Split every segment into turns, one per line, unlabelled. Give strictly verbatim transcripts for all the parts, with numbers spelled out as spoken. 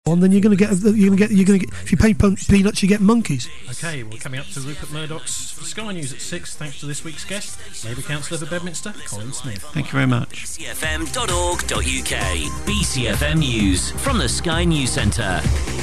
On, then you're going to get you're going to get you're going to get if you pay peanuts you get monkeys.
Okay, we're coming up to Rupert Murdoch's for Sky News at six. Thanks to this week's guest, Labour Councillor for Bedminster, Colin Smith.
Thank you very much.
b c f m dot org dot u k. B C F M News from the Sky News Centre.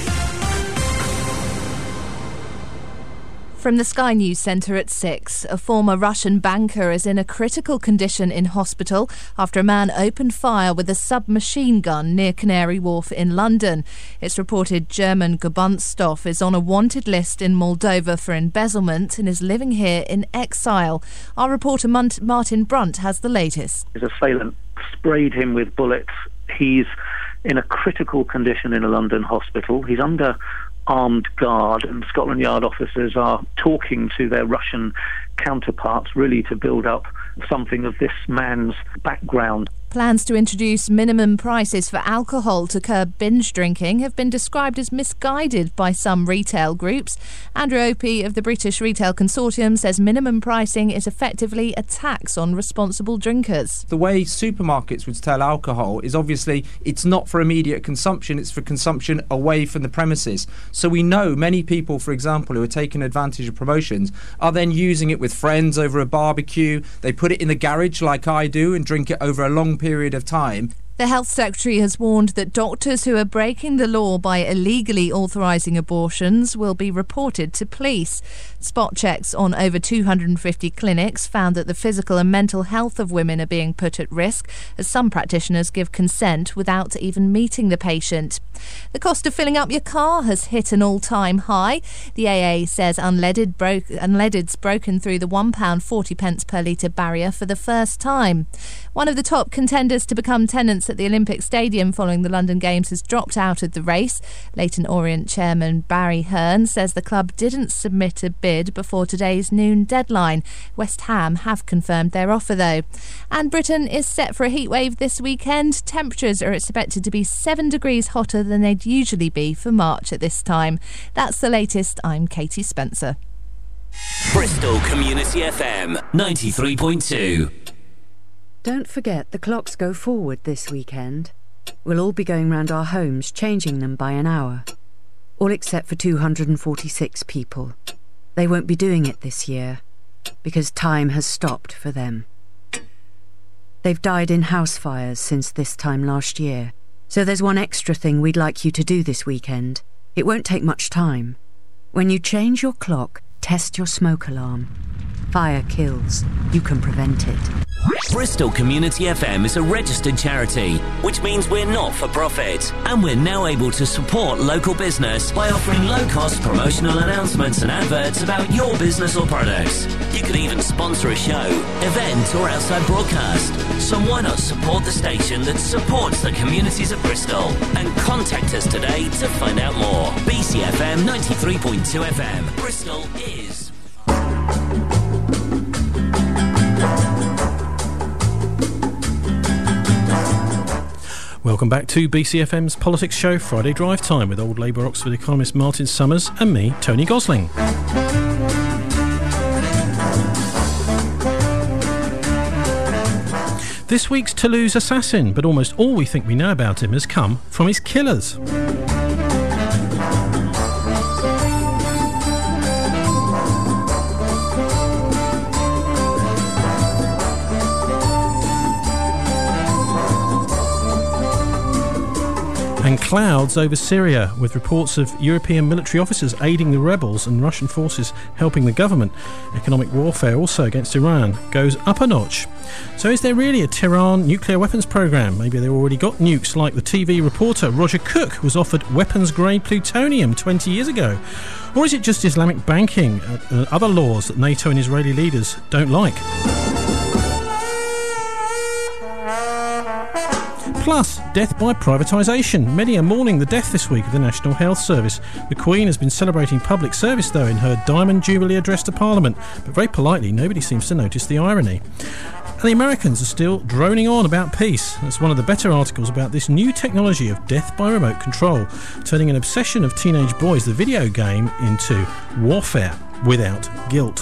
From the Sky News Centre at six, a former Russian banker is in a critical condition in hospital after a man opened fire with a submachine gun near Canary Wharf in London. It's reported German Gebundsstoff is on a wanted list in Moldova for embezzlement and is living here in exile. Our reporter Martin Brunt has the latest.
His assailant sprayed him with bullets. He's in a critical condition in a London hospital. He's under armed guard, and Scotland Yard officers are talking to their Russian counterparts really to build up something of this man's background.
Plans to introduce minimum prices for alcohol to curb binge drinking have been described as misguided by some retail groups. Andrew Opie of the British Retail Consortium says minimum pricing is effectively a tax on responsible drinkers.
The way supermarkets would sell alcohol is obviously it's not for immediate consumption, it's for consumption away from the premises. So we know many people, for example, who are taking advantage of promotions are then using it with friends over a barbecue. They put it in the garage like I do and drink it over a long period of time.
The Health Secretary has warned that doctors who are breaking the law by illegally authorising abortions will be reported to police. Spot checks on over two hundred fifty clinics found that the physical and mental health of women are being put at risk, as some practitioners give consent without even meeting the patient. The cost of filling up your car has hit an all-time high. The A A says unleaded broke, unleaded's broken through the one pound forty per litre barrier for the first time. One of the top contenders to become tenants at the Olympic Stadium following the London Games has dropped out of the race. Leyton Orient chairman Barry Hearn says the club didn't submit a bid before today's noon deadline. West Ham have confirmed their offer though. And Britain is set for a heatwave this weekend. Temperatures are expected to be seven degrees hotter than they'd usually be for March at this time. That's the latest. I'm Katie Spencer.
Bristol Community F M ninety-three point two.
Don't forget the clocks go forward this weekend. We'll all be going round our homes, changing them by an hour. All except for two hundred forty-six people. They won't be doing it this year, because time has stopped for them. They've died in house fires since this time last year. So there's one extra thing we'd like you to do this weekend. It won't take much time. When you change your clock, test your smoke alarm. Fire kills. You can prevent it.
Bristol Community F M is a registered charity, which means we're not for profit, and we're now able to support local business by offering low-cost promotional announcements and adverts about your business or products. You could even sponsor a show, event or outside broadcast. So why not support the station that supports the communities of Bristol, and contact us today to find out more. B C F M ninety-three point two F M. Bristol is...
Welcome back to B C F M's Politics Show, Friday Drive Time, with old Labour Oxford economist Martin Summers and me, Tony Gosling. This week's Toulouse assassin, but almost all we think we know about him has come from his killers. And clouds over Syria, with reports of European military officers aiding the rebels and Russian forces helping the government. Economic warfare also against Iran goes up a notch. So is there really a Tehran nuclear weapons programme? Maybe they already got nukes, like the T V reporter Roger Cook was offered weapons-grade plutonium twenty years ago. Or is it just Islamic banking and other laws that NATO and Israeli leaders don't like? Plus, death by privatisation. Many are mourning the death this week of the National Health Service. The Queen has been celebrating public service, though, in her Diamond Jubilee address to Parliament. But very politely, nobody seems to notice the irony. And the Americans are still droning on about peace. That's one of the better articles about this new technology of death by remote control, turning an obsession of teenage boys, the video game, into warfare without guilt.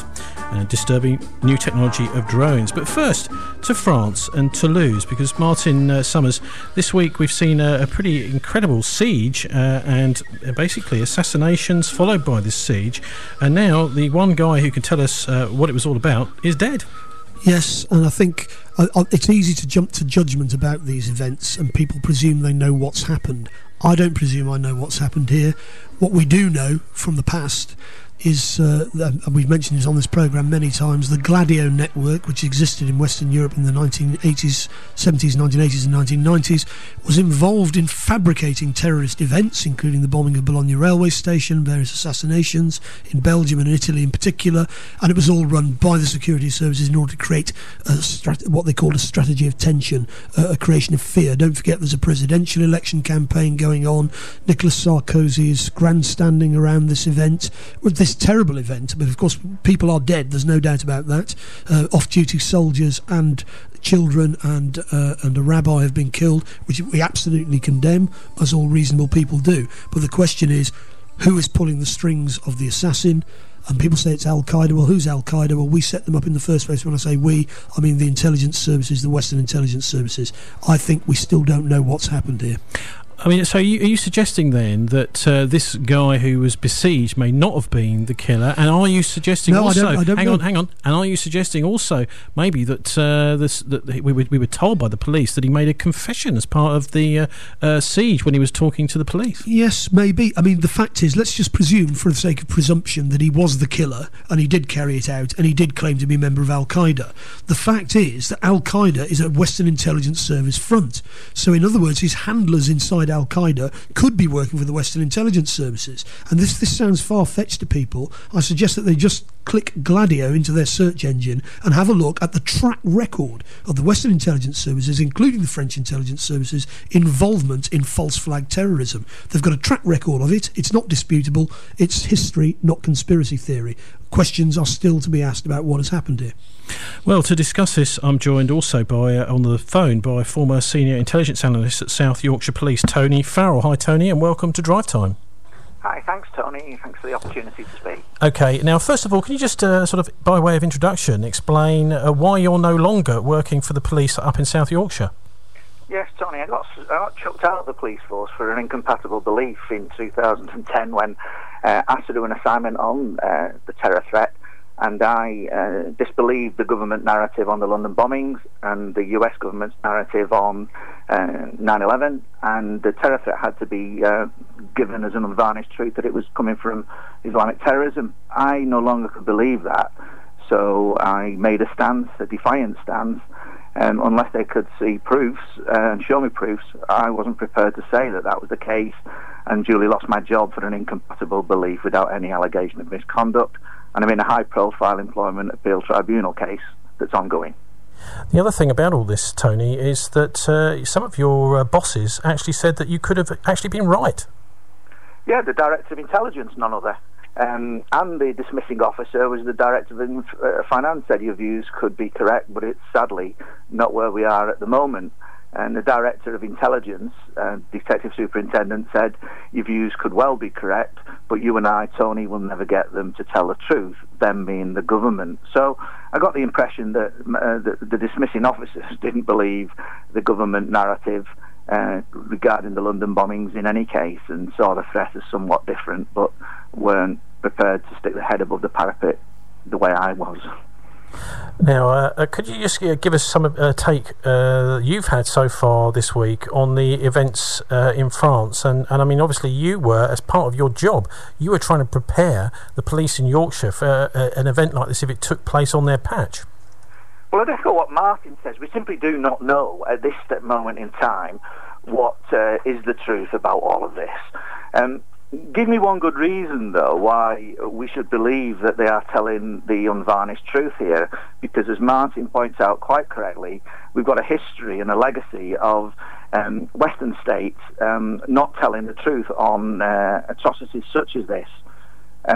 and a disturbing new technology of drones. But first, to France and Toulouse, because Martin uh, Summers, this week we've seen a, a pretty incredible siege uh, and basically assassinations followed by this siege, and now the one guy who can tell us uh, what it was all about is dead.
Yes, and I think uh, it's easy to jump to judgment about these events, and people presume they know what's happened. I don't presume I know what's happened here. What we do know from the past is, uh, and we've mentioned this on this programme many times, the Gladio network, which existed in Western Europe in the nineteen eighties, seventies, nineteen eighties and nineteen nineties, was involved in fabricating terrorist events, including the bombing of Bologna railway station, various assassinations in Belgium and Italy in particular, and it was all run by the security services in order to create a strat- what they called a strategy of tension, uh, a creation of fear. Don't forget there's a presidential election campaign going on. Nicolas Sarkozy is grandstanding around this event, with this terrible event, but of course people are dead, there's no doubt about that. Uh, off-duty soldiers and children and uh, and a rabbi have been killed, which we absolutely condemn, as all reasonable people do. But the question is, who is pulling the strings of the assassin? And people say it's Al-Qaeda. Well, who's Al-Qaeda? Well, we set them up in the first place. When I say we, I mean the intelligence services, the Western intelligence services. I think we still don't know what's happened here.
I mean, so are you, are you suggesting then that uh, this guy who was besieged may not have been the killer? And are you suggesting
no,
also...
I don't, I don't
hang
know.
on, hang on. And are you suggesting also maybe that, uh, this, that we, were, we were told by the police that he made a confession as part of the uh, uh, siege when he was talking to the police?
Yes, maybe. I mean, the fact is, let's just presume, for the sake of presumption, that he was the killer and he did carry it out and he did claim to be a member of Al-Qaeda. The fact is that Al-Qaeda is a Western intelligence service front. So, in other words, his handlers inside Al-Qaeda could be working for the Western intelligence services. And this this sounds far-fetched to people. I suggest that they just click Gladio into their search engine and have a look at the track record of the Western intelligence services, including the French intelligence services, involvement in false flag terrorism. They've got a track record of it. It's not disputable. It's history, not conspiracy theory. Questions are still to be asked about what has happened here.
Well, to discuss this, I'm joined also by uh, on the phone by former senior intelligence analyst at South Yorkshire Police, Tony Farrell. Hi, Tony, and welcome to Drive Time.
Hi, thanks, Tony. Thanks for the opportunity to speak.
OK, now, first of all, can you just, uh, sort of, by way of introduction, explain uh, why you're no longer working for the police up in South Yorkshire?
Yes, Tony, I got, I got chucked out of the police force for an incompatible belief in two thousand ten when uh, asked to do an assignment on uh, the terror threat, and I uh, disbelieved the government narrative on the London bombings and the U S government's narrative on uh, nine eleven, and the terror threat had to be uh, given as an unvarnished truth that it was coming from Islamic terrorism. I no longer could believe that, so I made a stance, a defiant stance. Um, unless they could see proofs uh, and show me proofs, I wasn't prepared to say that that was the case, and duly lost my job for an incompatible belief without any allegation of misconduct. And I'm in a high-profile employment appeal tribunal case that's ongoing.
The other thing about all this, Tony, is that uh, some of your uh, bosses actually said that you could have actually been right.
Yeah, the Director of Intelligence, none other. Um, and the dismissing officer was the Director of uh, Finance, said your views could be correct, but it's sadly not where we are at the moment. And the Director of Intelligence, uh, Detective Superintendent, said your views could well be correct, but you and I, Tony, will never get them to tell the truth, them being the government. So I got the impression that uh, the, the dismissing officers didn't believe the government narrative uh, regarding the London bombings in any case, and saw the threat as somewhat different, but weren't prepared to stick the head above the parapet the way I was.
Now, uh, could you just uh, give us some uh, take uh, you've had so far this week on the events uh, in France? And, and I mean, obviously you were, as part of your job, you were trying to prepare the police in Yorkshire for uh, an event like this if it took place on their patch.
Well, I'd echo what Martin says. We simply do not know at this moment in time what uh, is the truth about all of this. Um, Give me one good reason, though, why we should believe that they are telling the unvarnished truth here, because as Martin points out quite correctly, we've got a history and a legacy of um, Western states um, not telling the truth on uh, atrocities such as this. Um,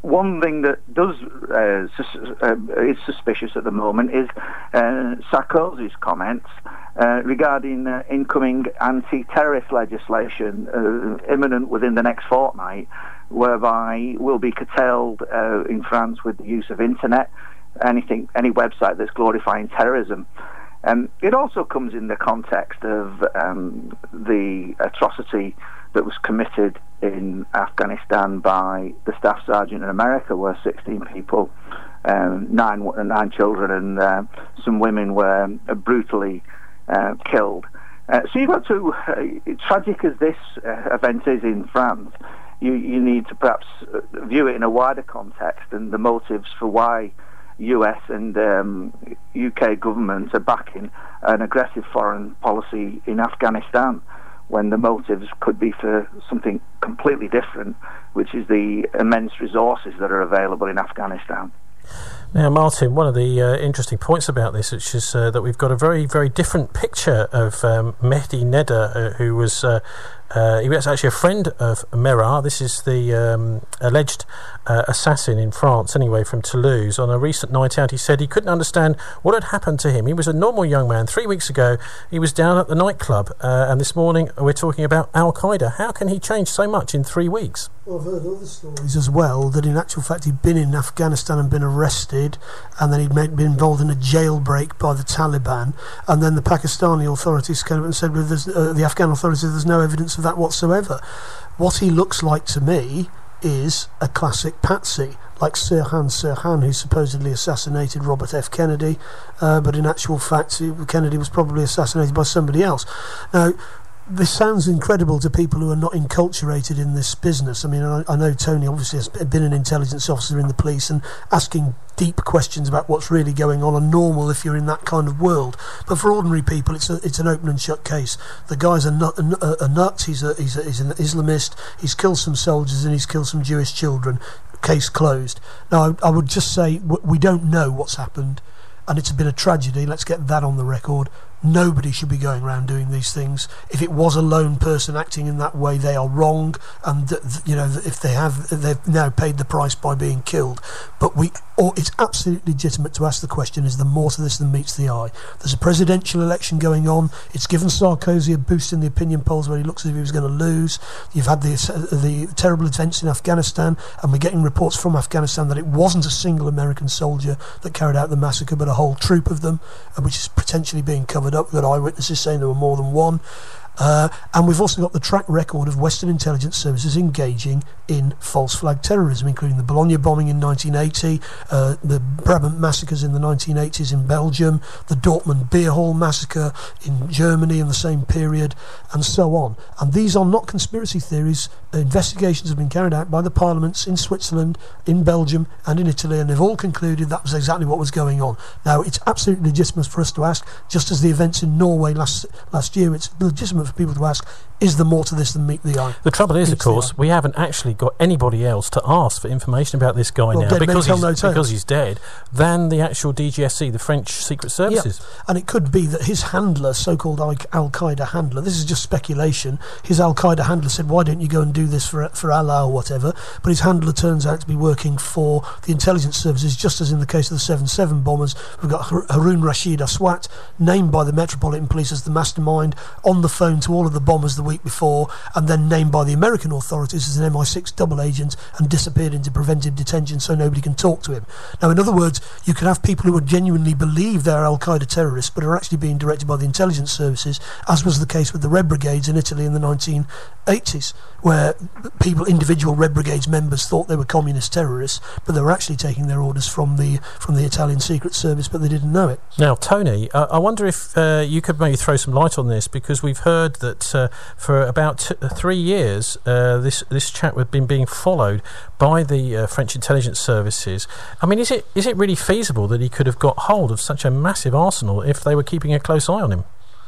one thing that does uh, sus- uh, is suspicious at the moment is uh, Sarkozy's comments uh, regarding uh, incoming anti-terrorist legislation uh, imminent within the next fortnight, whereby will be curtailed uh, in France with the use of internet, anything, any website that's glorifying terrorism. Um, it also comes in the context of um, the atrocity that was committed in Afghanistan by the staff sergeant in America, where sixteen people, um, nine nine children and uh, some women were brutally uh, killed. Uh, so you've got to, uh, tragic as this uh, event is in France, you, you need to perhaps view it in a wider context and the motives for why U S and um, U K governments are backing an aggressive foreign policy in Afghanistan, when the motives could be for something completely different, which is the immense resources that are available in Afghanistan.
Now, Martin, one of the uh, interesting points about this, which is uh, that we've got a very, very different picture of um, Mehdi Neda, uh, who was uh, uh, he was actually a friend of Merah. This is the um, alleged uh, assassin in France, anyway, from Toulouse. On a recent night out, he said he couldn't understand what had happened to him. He was a normal young man. Three weeks ago, he was down at the nightclub, uh, and this morning we're talking about Al-Qaeda. How can he change so much in three weeks?
Well, I've heard other stories as well, that in actual fact he'd been in Afghanistan and been arrested, and then he'd made, been involved in a jailbreak by the Taliban, and then the Pakistani authorities came up and said, well, there's, uh, the Afghan authorities, there's no evidence of that whatsoever. What he looks like to me is a classic patsy, like Sirhan Sirhan, who supposedly assassinated Robert F. Kennedy, uh, but in actual fact Kennedy was probably assassinated by somebody else. Now, this sounds incredible to people who are not enculturated in this business. I mean, I, I know Tony obviously has been an intelligence officer in the police, and asking deep questions about what's really going on are normal if you're in that kind of world. But for ordinary people, it's a, it's an open and shut case. The guy's a nut. A, a nut. He's a, he's, a, he's an Islamist. He's killed some soldiers and he's killed some Jewish children. Case closed. Now, I, I would just say w- we don't know what's happened, and it's been a tragedy. Let's get that on the record. Nobody should be going around doing these things. If it was a lone person acting in that way, they are wrong, and th- th- you know, if they have, they've now paid the price by being killed. But we, or it's absolutely legitimate to ask the question: is there more to this than meets the eye? There's a presidential election going on. It's given Sarkozy a boost in the opinion polls, where he looks as if he was going to lose. You've had the uh, the terrible events in Afghanistan, and we're getting reports from Afghanistan that it wasn't a single American soldier that carried out the massacre, but a whole troop of them, uh, which is potentially being covered up. We've got eyewitnesses saying there were more than one. Uh, and we've also got the track record of Western intelligence services engaging in false flag terrorism, including the Bologna bombing in nineteen eighty, uh, the Brabant massacres in the nineteen eighties in Belgium, the Dortmund beer hall massacre in Germany in the same period, and so on. And these are not conspiracy theories. Investigations have been carried out by the parliaments in Switzerland, in Belgium and in Italy, and they've all concluded that was exactly what was going on. Now, it's absolutely legitimate for us to ask, just as the events in Norway last last year, it's legitimate for people to ask, is there more to this than meet the eye?
The trouble is, of course, we haven't actually got anybody else to ask for information about this guy
well,
now, because he's,
no
because he's dead, than the actual D G S C, the French Secret Services.
Yeah. And it could be that his handler, so-called Al-Qaeda handler, this is just speculation, his Al-Qaeda handler said, why don't you go and do this for for Allah or whatever, but his handler turns out to be working for the intelligence services, just as in the case of the seven seven bombers. We've got Harun Rashid Aswat, named by the Metropolitan Police as the mastermind, on the phone to all of the bombers the week before, and then named by the American authorities as an M I six double agent and disappeared into preventive detention so nobody can talk to him. Now, in other words, you can have people who would genuinely believe they're Al-Qaeda terrorists but are actually being directed by the intelligence services, as was the case with the Red Brigades in Italy in the nineteen eighties, where people, individual Red Brigades members, thought they were communist terrorists, but they were actually taking their orders from the from the Italian Secret Service, but they didn't know it.
Now, Tony, uh, I wonder if uh, you could maybe throw some light on this, because we've heard that uh, for about t- three years uh, this this chap had been being followed by the uh, French intelligence services. I mean, is it is it really feasible that he could have got hold of such a massive arsenal if they were keeping a close eye on him?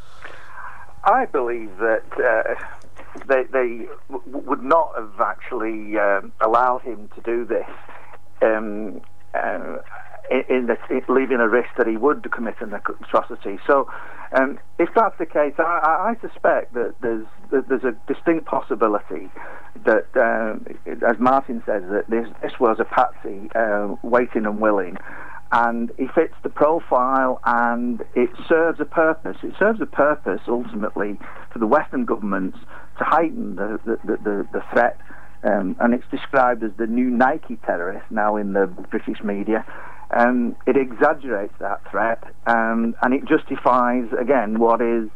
I believe that uh, they, they w- would not have actually uh, allowed him to do this, um, uh, in, in, the, in leaving a risk that he would commit an atrocity. So, um, if that's the case, I, I suspect that there's there's a distinct possibility that, uh, as Martin says, that this, this was a patsy uh, waiting and willing, and he fits the profile, and it serves a purpose. It serves a purpose ultimately for the Western governments to heighten the the, the, the, the threat, um, and it's described as the new Nike terrorist now in the British media. Um, it exaggerates that threat, um, and it justifies, again, what is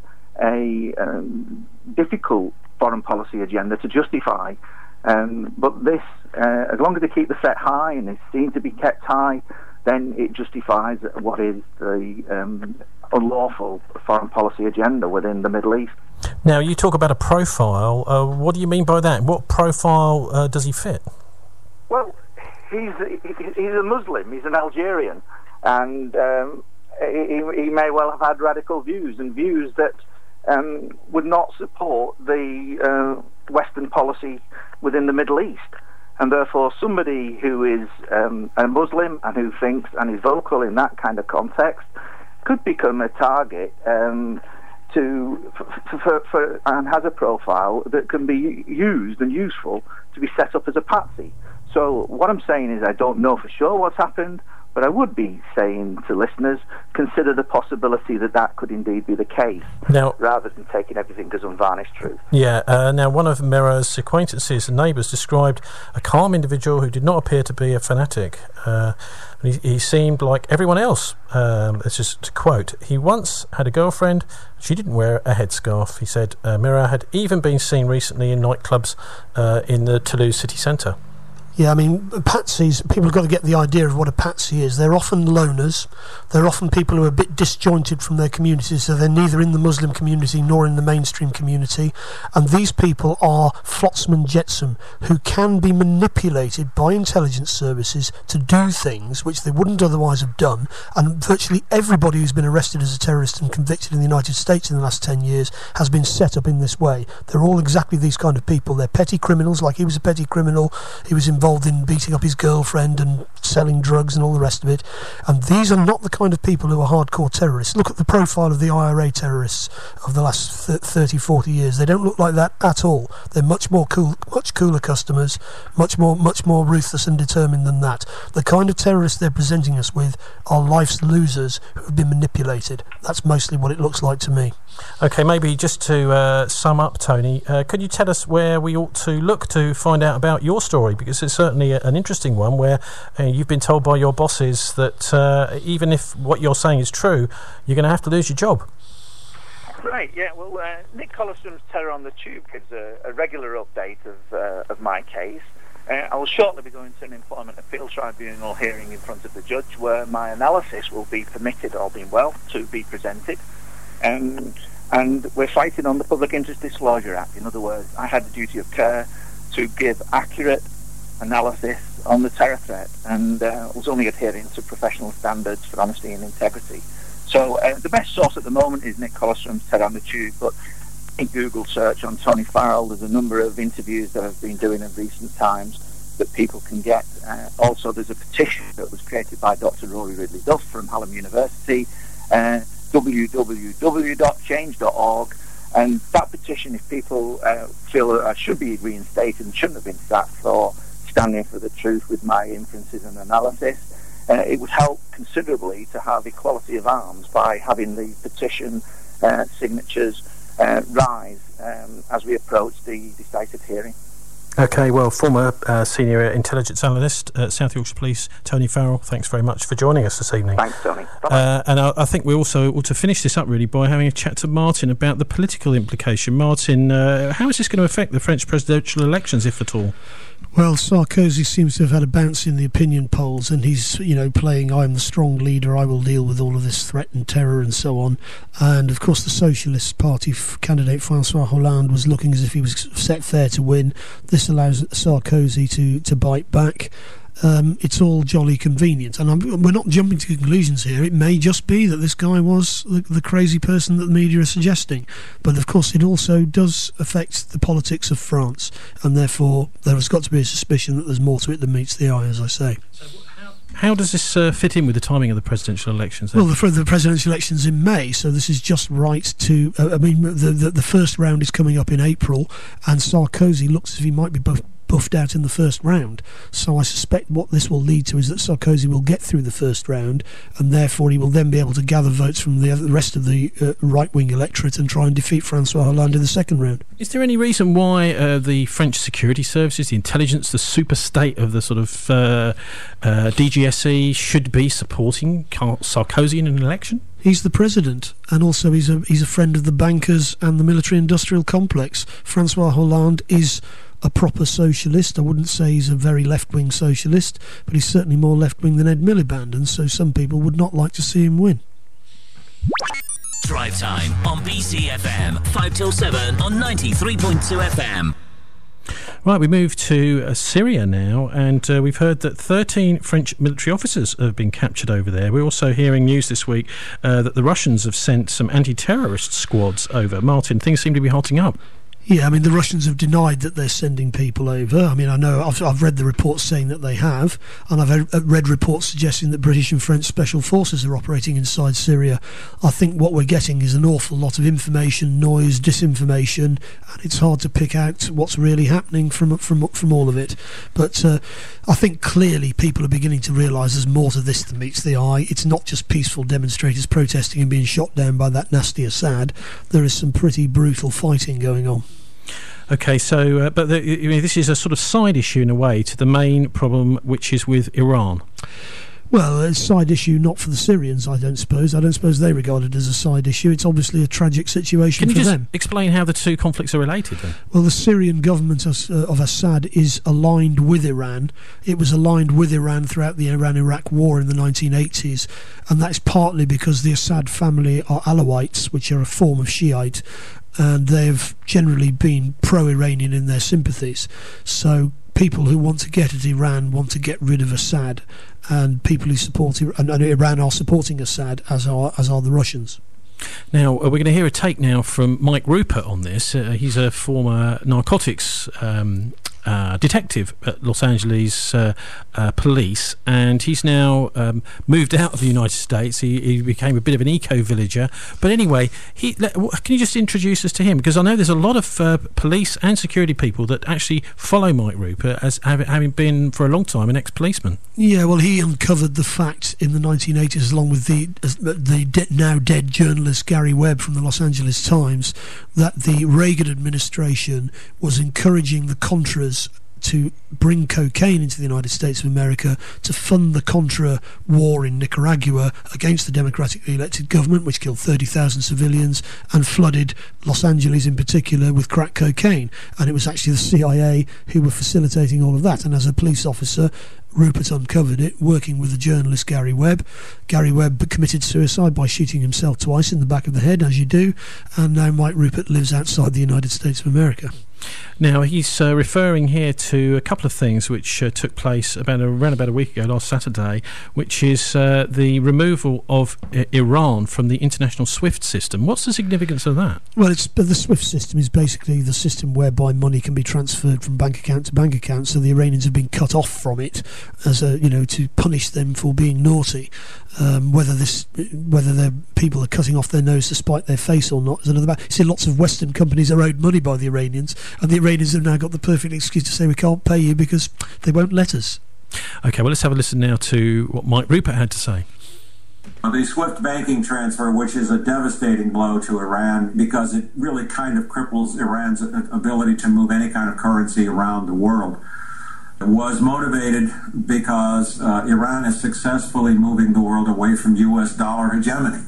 a um, difficult foreign policy agenda to justify. Um, but this, uh, as long as they keep the threat high, and it's seen to be kept high, then it justifies what is the um, unlawful foreign policy agenda within the Middle East.
Now, you talk about a profile. Uh, what do you mean by that? What profile uh, does he fit?
Well, he's he's a Muslim. He's an Algerian, and um, he, he may well have had radical views and views that um, would not support the uh, Western policy within the Middle East. And therefore, somebody who is um, a Muslim and who thinks and is vocal in that kind of context could become a target um, to for, for, for and has a profile that can be used and useful to be set up as a patsy. So what I'm saying is I don't know for sure what's happened, but I would be saying to listeners, consider the possibility that that could indeed be the case,
now,
rather than taking everything as unvarnished truth.
Yeah, uh, now one of Merah's acquaintances and neighbours described a calm individual who did not appear to be a fanatic. Uh, he, he seemed like everyone else. Um, it's just to quote, he once had a girlfriend, she didn't wear a headscarf. He said uh, Merah had even been seen recently in nightclubs uh, in the Toulouse city centre.
Yeah, I mean, patsies, people have got to get the idea of what a patsy is. They're often loners. They're often people who are a bit disjointed from their communities, so they're neither in the Muslim community nor in the mainstream community. And these people are flotsam and jetsam, who can be manipulated by intelligence services to do things which they wouldn't otherwise have done. And virtually everybody who's been arrested as a terrorist and convicted in the United States in the last ten years has been set up in this way. They're all exactly these kind of people. They're petty criminals, like he was a petty criminal. He was involved in beating up his girlfriend and selling drugs and all the rest of it. And these are not the kind of people who are hardcore terrorists. Look at the profile of the I R A terrorists of the last thirty, forty years. They don't look like that at all. They're much more cool, much cooler customers, much more, much more ruthless and determined than that. The kind of terrorists they're presenting us with are life's losers who have been manipulated. That's mostly what it looks like to me.
Okay, maybe just to uh, sum up, Tony, uh, could you tell us where we ought to look to find out about your story? Because it's certainly a, an interesting one where uh, you've been told by your bosses that uh, even if what you're saying is true, you're going to have to lose your job.
Right, yeah, well, uh, Nick Collistrom's Terror on the Tube gives a, a regular update of, uh, of my case. Uh, I will shortly be going to an employment appeal tribunal hearing in front of the judge where my analysis will be permitted, all being well, to be presented. Um, and we're fighting on the Public Interest Disclosure Act. In other words, I had the duty of care to give accurate analysis on the terror threat, and uh, was only adhering to professional standards for honesty and integrity. So uh, the best source at the moment is Nick Collistrom's Terror on the Tube, but in Google search on Tony Farrell, there's a number of interviews that I've been doing in recent times that people can get. Uh, also, there's a petition that was created by Doctor Rory Ridley Duff from Hallam University, uh, w w w dot change dot org, and that petition, if people uh, feel that I should be reinstated and shouldn't have been sacked for standing for the truth with my inferences and analysis, uh, it would help considerably to have equality of arms by having the petition uh, signatures uh, rise um, as we approach the decisive hearing.
Okay, well, former uh, senior intelligence analyst at South Yorkshire Police, Tony Farrell, thanks very much for joining us this evening.
Thanks, Tony.
Uh, and I, I think we also ought to finish this up, really, by having a chat to Martin about the political implication. Martin, uh, how is this going to affect the French presidential elections, if at all?
Well, Sarkozy seems to have had a bounce in the opinion polls, and he's, you know, playing I'm the strong leader, I will deal with all of this threat and terror and so on. And, of course, the Socialist Party f- candidate François Hollande was looking as if he was set fair to win. This allows Sarkozy to, to bite back. Um, it's all jolly convenient, and I'm, we're not jumping to conclusions here. It may just be that this guy was the, the crazy person that the media are suggesting, but of course it also does affect the politics of France, and therefore there has got to be a suspicion that there's more to it than meets the eye, as I say.
So how, How does this uh, fit in with the timing of the presidential elections then?
Well, the, the presidential elections in May, so this is just right to... Uh, I mean, the, the the first round is coming up in April, and Sarkozy looks as if he might be buff, buffed out in the first round. So I suspect what this will lead to is that Sarkozy will get through the first round, and therefore he will then be able to gather votes from the, other, the rest of the uh, right-wing electorate and try and defeat Francois Hollande in the second round.
Is there any reason why uh, the French security services, the intelligence, the super state of the sort of uh, uh, D G S E should be supporting Sarkozy in an election?
He's the president, and also he's a he's a friend of the bankers and the military-industrial complex. Francois Hollande is a proper socialist. I wouldn't say he's a very left-wing socialist, but he's certainly more left-wing than Ed Miliband, and so some people would not like to see him win.
Drive Time on B C F M, five till seven on ninety-three point two F M.
Right, we move to uh, Syria now, and uh, we've heard that thirteen French military officers have been captured over there. We're also hearing news this week uh, that the Russians have sent some anti-terrorist squads over. Martin, things seem to be hotting up.
Yeah, I mean, the Russians have denied that they're sending people over. I mean, I know I've, I've read the reports saying that they have, and I've read reports suggesting that British and French special forces are operating inside Syria. I think what we're getting is an awful lot of information, noise, disinformation, and it's hard to pick out what's really happening from from from all of it. But uh, I think clearly people are beginning to realise there's more to this than meets the eye. It's not just peaceful demonstrators protesting and being shot down by that nasty Assad. There is some pretty brutal fighting going on.
Okay, so, uh, but the, you know, this is a sort of side issue in a way to the main problem, which is with Iran.
Well, it's a side issue not for the Syrians, I don't suppose. I don't suppose they regard it as a side issue. It's obviously a tragic situation
Can you
for
just
them.
explain how the two conflicts are related then?
Well, the Syrian government of, uh, of Assad is aligned with Iran. It was aligned with Iran throughout the Iran-Iraq war in the nineteen eighties, and that's partly because the Assad family are Alawites, which are a form of Shiite, and they've generally been pro-Iranian in their sympathies. So people who want to get at Iran want to get rid of Assad, and people who support Iran, and Iran are supporting Assad, as are as are the Russians.
Now, uh, we're going to hear a take now from Mike Rupert on this. Uh, he's a former narcotics um, uh, detective at Los Angeles uh, uh, Police, and he's now um, moved out of the United States. He, he became a bit of an eco-villager. But anyway, he, can you just introduce us to him? Because I know there's a lot of uh, police and security people that actually follow Mike Rupert as having been for a long time an ex-policeman.
Yeah, well, he uncovered the fact in the nineteen eighties, along with the the de- now dead journalist Gary Webb from the Los Angeles Times, that the Reagan administration was encouraging the Contras to bring cocaine into the United States of America to fund the Contra war in Nicaragua against the democratically elected government, which killed thirty thousand civilians and flooded Los Angeles in particular with crack cocaine. And it was actually the C I A who were facilitating all of that. And as a police officer, Rupert uncovered it, working with the journalist Gary Webb. Gary Webb committed suicide by shooting himself twice in the back of the head, as you do, and now Mike Rupert lives outside the United States of America.
Now, he's uh, referring here to a couple of things which uh, took place about around about a week ago, last Saturday, which is uh, the removal of I- Iran from the international SWIFT system. What's the significance of that?
Well, it's, the SWIFT system is basically the system whereby money can be transferred from bank account to bank account, so the Iranians have been cut off from it as a, you know, to punish them for being naughty. Um, whether this, whether their people are cutting off their nose to spite their face or not is another matter. You see, lots of Western companies are owed money by the Iranians, and the Iranians have now got the perfect excuse to say we can't pay you because they won't let us.
Okay, well, let's have a listen now to what Mike Rupert had to say.
The SWIFT banking transfer, which is a devastating blow to Iran because it really kind of cripples Iran's ability to move any kind of currency around the world, was motivated because uh, Iran is successfully moving the world away from U S dollar hegemony.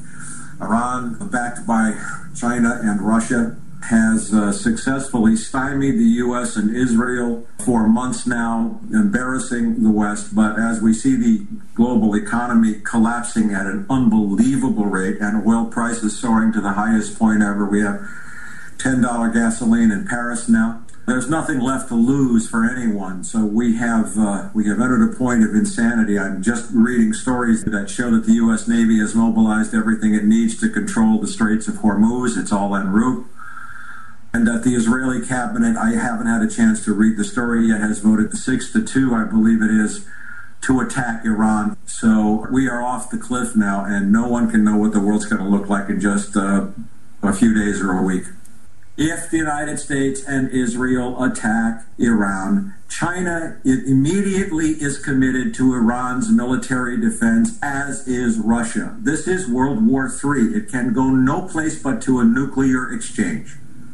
Iran, backed by China and Russia, has uh, successfully stymied the U S and Israel for months now, embarrassing the West. But as we see the global economy collapsing at an unbelievable rate and oil prices soaring to the highest point ever, we have ten dollars gasoline in Paris now. There's nothing left to lose for anyone, so we have uh, we have entered a point of insanity. I'm just reading stories that show that the U S Navy has mobilized everything it needs to control the Straits of Hormuz. It's all en route. And that the Israeli cabinet, I haven't had a chance to read the story yet, has voted six to two, I believe it is, to attack Iran. So we are off the cliff now, and no one can know what the world's going to look like in just uh, a few days or a week. If the United States and Israel attack Iran, China it immediately is committed to Iran's military defense, as is Russia. This is World War Three. It can go no place but to a nuclear exchange.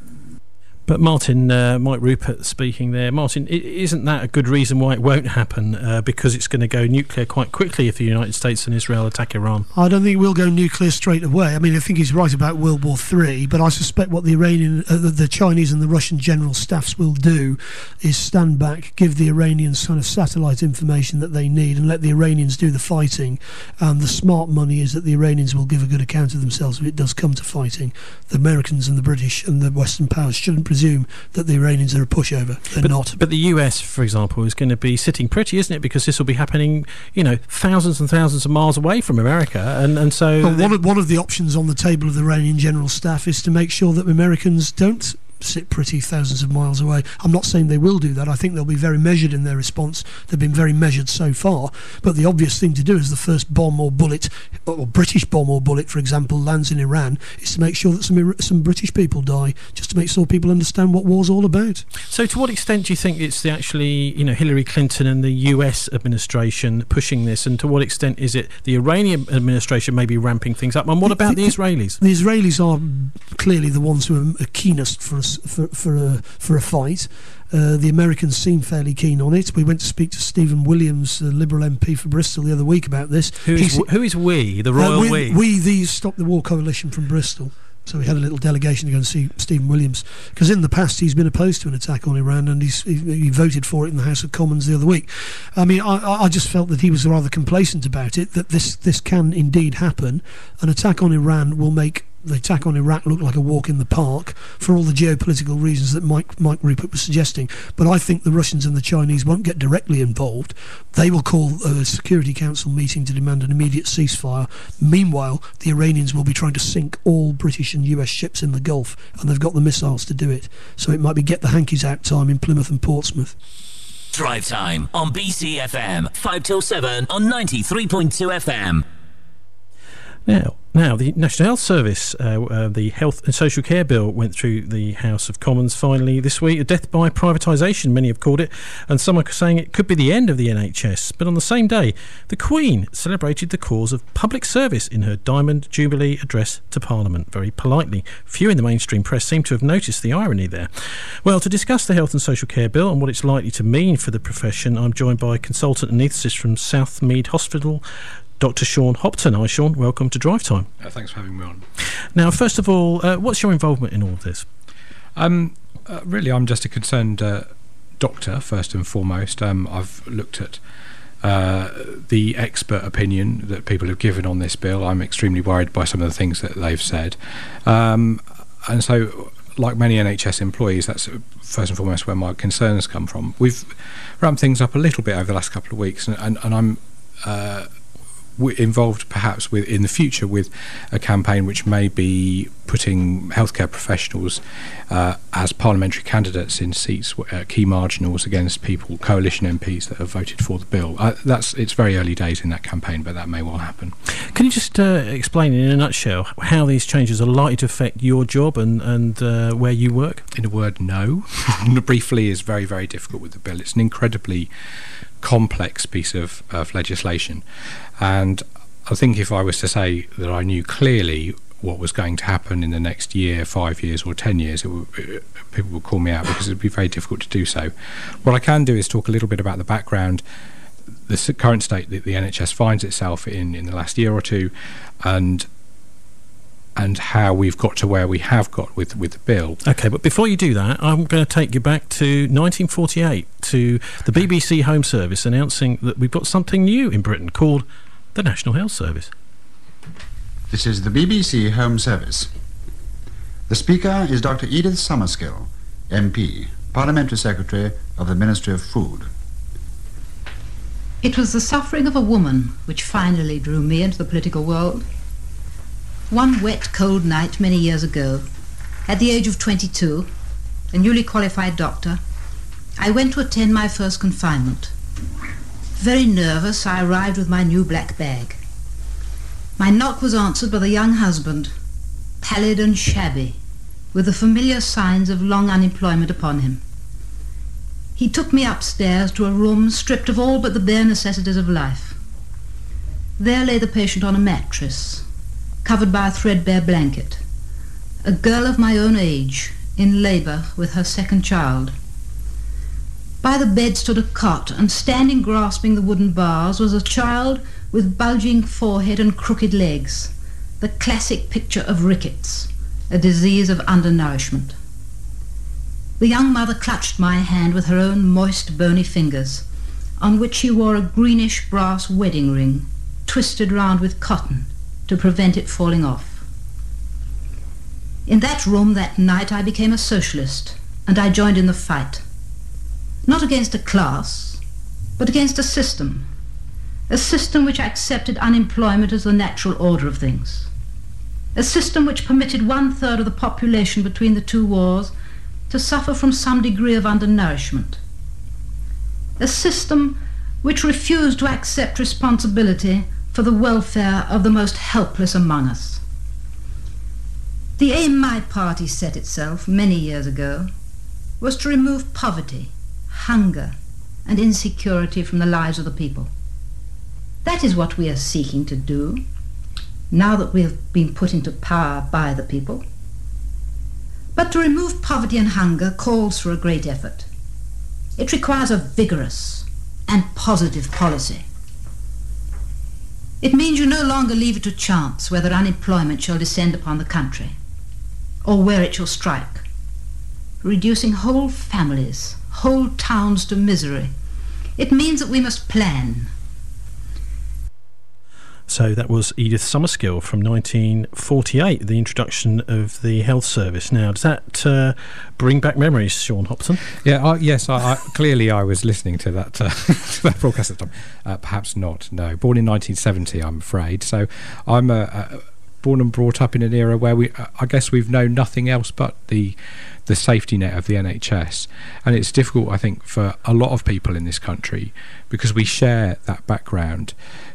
But Martin, uh, Mike Rupert speaking there. Martin, isn't that a good reason why it won't happen? Uh, because it's going to go nuclear quite quickly if the United States and Israel attack Iran. I
don't think we'll go nuclear straight away. I mean, I think he's right about World War Three, but I suspect what the Iranian, uh, the Chinese and the Russian general staffs will do is stand back, give the Iranians kind of satellite information that they need, and let the Iranians do the fighting. And the smart money is that the Iranians will give a good account of themselves if it does come to fighting. The Americans and the British and the Western powers shouldn't presume that the Iranians are a pushover. They're
but,
not.
But the U S, for example, is going to be sitting pretty, isn't it? Because this will be happening, you know, thousands and thousands of miles away from America, and and so
well, one of one of the options on the table of the Iranian general staff is to make sure that Americans don't sit pretty thousands of miles away. I'm not saying they will do that. I think they'll be very measured in their response. They've been very measured so far. But the obvious thing to do is the first bomb or bullet, or British bomb or bullet, for example, lands in Iran, is to make sure that some some British people die, just to make sure people understand what war's all about.
So to what extent do you think it's the actually, you know, Hillary Clinton and the U S administration pushing this, and to what extent is it the Iranian administration maybe ramping things up? And what about the, the Israelis?
The Israelis are clearly the ones who are keenest for us For, for a for a fight. Uh, the Americans seem fairly keen on it. We went to speak to Stephen Williams, uh, Liberal M P for Bristol, the other week about this.
Who is, who is we, the royal
uh,
we?
We, the Stop the War Coalition from Bristol. So we had a little delegation to go and see Stephen Williams, because in the past he's been opposed to an attack on Iran, and he's, he, he voted for it in the House of Commons the other week. I mean, I, I just felt that he was rather complacent about it, that this, this can indeed happen. An attack on Iran will make the attack on Iraq look like a walk in the park for all the geopolitical reasons that Mike, Mike Rupert was suggesting. But I think the Russians and the Chinese won't get directly involved. They will call a Security Council meeting to demand an immediate ceasefire. Meanwhile, the Iranians will be trying to sink all British and U S ships in the Gulf, and they've got the missiles to do it. So it might be get the hankies out time in Plymouth and Portsmouth.
Drive Time on B C F M, five till seven on ninety-three point two F M.
Now, now the National Health Service, uh, uh, the Health and Social Care Bill went through the House of Commons finally this week. A death by privatisation, many have called it, and some are saying it could be the end of the N H S. But on the same day, the Queen celebrated the cause of public service in her Diamond Jubilee address to Parliament, very politely. Few in the mainstream press seem to have noticed the irony there. Well, to discuss the Health and Social Care Bill and what it's likely to mean for the profession, I'm joined by consultant anaesthetist from Southmead Hospital, Doctor Sean Hopton. Hi Sean, welcome to Drive Time.
Uh, thanks for having me on.
Now, first of all, uh, what's your involvement in all of this?
Um, uh, really, I'm just a concerned uh, doctor, first and foremost. Um, I've looked at uh, the expert opinion that people have given on this bill. I'm extremely worried by some of the things that they've said. Um, and so, like many N H S employees, that's first and foremost where my concerns come from. We've ramped things up a little bit over the last couple of weeks, and, and, and I'm uh, involved perhaps with in the future with a campaign which may be putting healthcare professionals uh, as parliamentary candidates in seats, uh, key marginals against people, coalition M Ps that have voted for the bill. Uh, that's it's very early days in that campaign, but that may well happen.
Can you just uh, explain in a nutshell how these changes are likely to affect your job and, and uh, where you work?
In a word, no. Briefly is very, very difficult with the bill. It's an incredibly complex piece of, of legislation, and I think if I was to say that I knew clearly what was going to happen in the next year, five years or ten years, it would, it, people would call me out, because it would be very difficult to do so. What I can do is talk a little bit about the background, the current state that the N H S finds itself in in the last year or two, and and how we've got to where we have got with, with the bill.
OK, but before you do that, I'm going to take you back to nineteen forty-eight, to the B B C Home Service announcing that we've got something new in Britain called the National Health Service.
This is the B B C Home Service. The Speaker is Doctor Edith Summerskill, M P, Parliamentary Secretary of the Ministry of Food.
It was the suffering of a woman which finally drew me into the political world. One wet, cold night many years ago, at the age of twenty-two, a newly qualified doctor, I went to attend my first confinement. Very nervous, I arrived with my new black bag. My knock was answered by the young husband, pallid and shabby, with the familiar signs of long unemployment upon him. He took me upstairs to a room stripped of all but the bare necessities of life. There lay the patient on a mattress, covered by a threadbare blanket, a girl of my own age, in labour with her second child. By the bed stood a cot, and standing grasping the wooden bars was a child with bulging forehead and crooked legs, the classic picture of rickets, a disease of undernourishment. The young mother clutched my hand with her own moist, bony fingers, on which she wore a greenish brass wedding ring, twisted round with cotton to prevent it falling off. In that room that night I became a socialist, and I joined in the fight. Not against a class, but against a system. A system which accepted unemployment as the natural order of things. A system which permitted one-third of the population between the two wars to suffer from some degree of undernourishment. A system which refused to accept responsibility for the welfare of the most helpless among us. The aim my party set itself many years ago was to remove poverty, hunger, and insecurity from the lives of the people. That is what we are seeking to do, now that we have been put into power by the people. But to remove poverty and hunger calls for a great effort. It requires a vigorous and positive policy. It means you no longer leave it to chance whether unemployment shall descend upon the country, or where it shall strike, reducing whole families, whole towns to misery. It means that we must plan.
So that was Edith Summerskill from nineteen forty-eight, the introduction of the health service. Now, does that uh, bring back memories, Sean Hopton?
Yeah, I, yes, I, I, clearly I was listening to that, uh, to that broadcast at the time. Uh, perhaps not, no. Born in nineteen seventy, I'm afraid. So I'm uh, uh, born and brought up in an era where we, uh, I guess we've known nothing else but the the safety net of the N H S. And it's difficult, I think, for a lot of people in this country, because we share that background,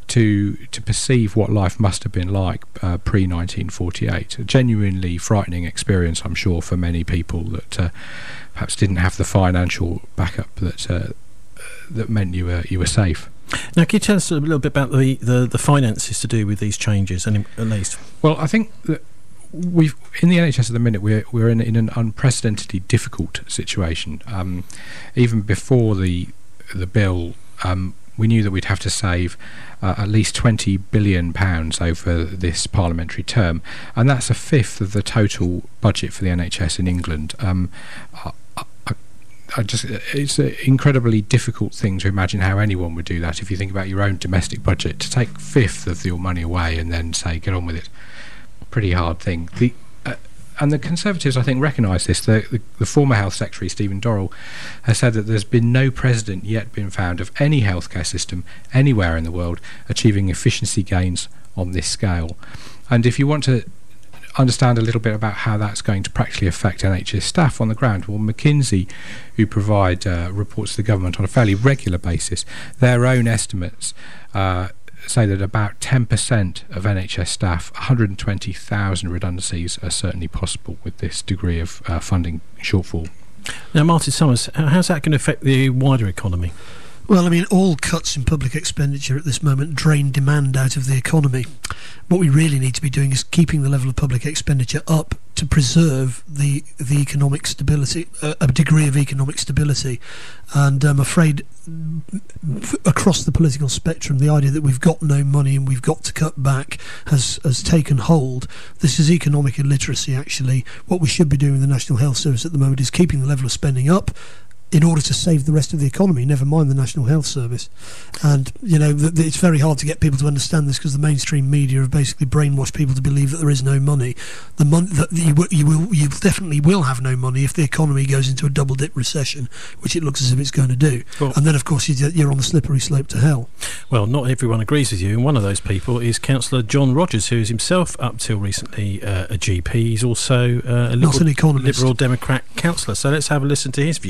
to to perceive what life must have been like uh, pre nineteen forty-eight. A genuinely frightening experience, I'm sure, for many people that uh, perhaps didn't have the financial backup that uh, that meant you were you were safe.
Now, can you tell us a little bit about the, the, the finances to do with these changes, and at least?
Well, I think that we've in the N H S at the minute we're we're in, in an unprecedentedly difficult situation. Um, even before the the bill, um, we knew that we'd have to save uh, at least twenty billion pounds over this parliamentary term, and that's a fifth of the total budget for the N H S in England. Um, I, I, I just it's an incredibly difficult thing to imagine how anyone would do that. If you think about your own domestic budget, to take a fifth of your money away and then say get on with it, pretty hard thing. The uh, and the Conservatives, I think, recognise this. The, the, the former Health Secretary, Stephen Dorrell, has said that there's been no precedent yet been found of any healthcare system anywhere in the world achieving efficiency gains on this scale. And if you want to understand a little bit about how that's going to practically affect N H S staff on the ground, well, McKinsey, who provide uh, reports to the government on a fairly regular basis, their own estimates uh, say that about ten percent of N H S staff, one hundred twenty thousand redundancies, are certainly possible with this degree of uh, funding shortfall.
Now, Martin Summers, how's that going to affect the wider economy?
Well, I mean, all cuts in public expenditure at this moment drain demand out of the economy. What we really need to be doing is keeping the level of public expenditure up to preserve the the economic stability, uh, a degree of economic stability. And I'm afraid f- across the political spectrum, the idea that we've got no money and we've got to cut back has, has taken hold. This is economic illiteracy, actually. What we should be doing with the National Health Service at the moment is keeping the level of spending up in order to save the rest of the economy, never mind the National Health Service. And, you know, th- th- it's very hard to get people to understand this because the mainstream media have basically brainwashed people to believe that there is no money. The mon- that you, w- you will, you definitely will have no money if the economy goes into a double-dip recession, which it looks as if it's going to do. Well, and then, of course, you're on the slippery slope to hell.
Well, not everyone agrees with you, and one of those people is Councillor John Rogers, who is himself, up till recently, uh, a G P. He's also uh, a liberal,
not an economist.
Liberal Democrat councillor. So let's have a listen to his view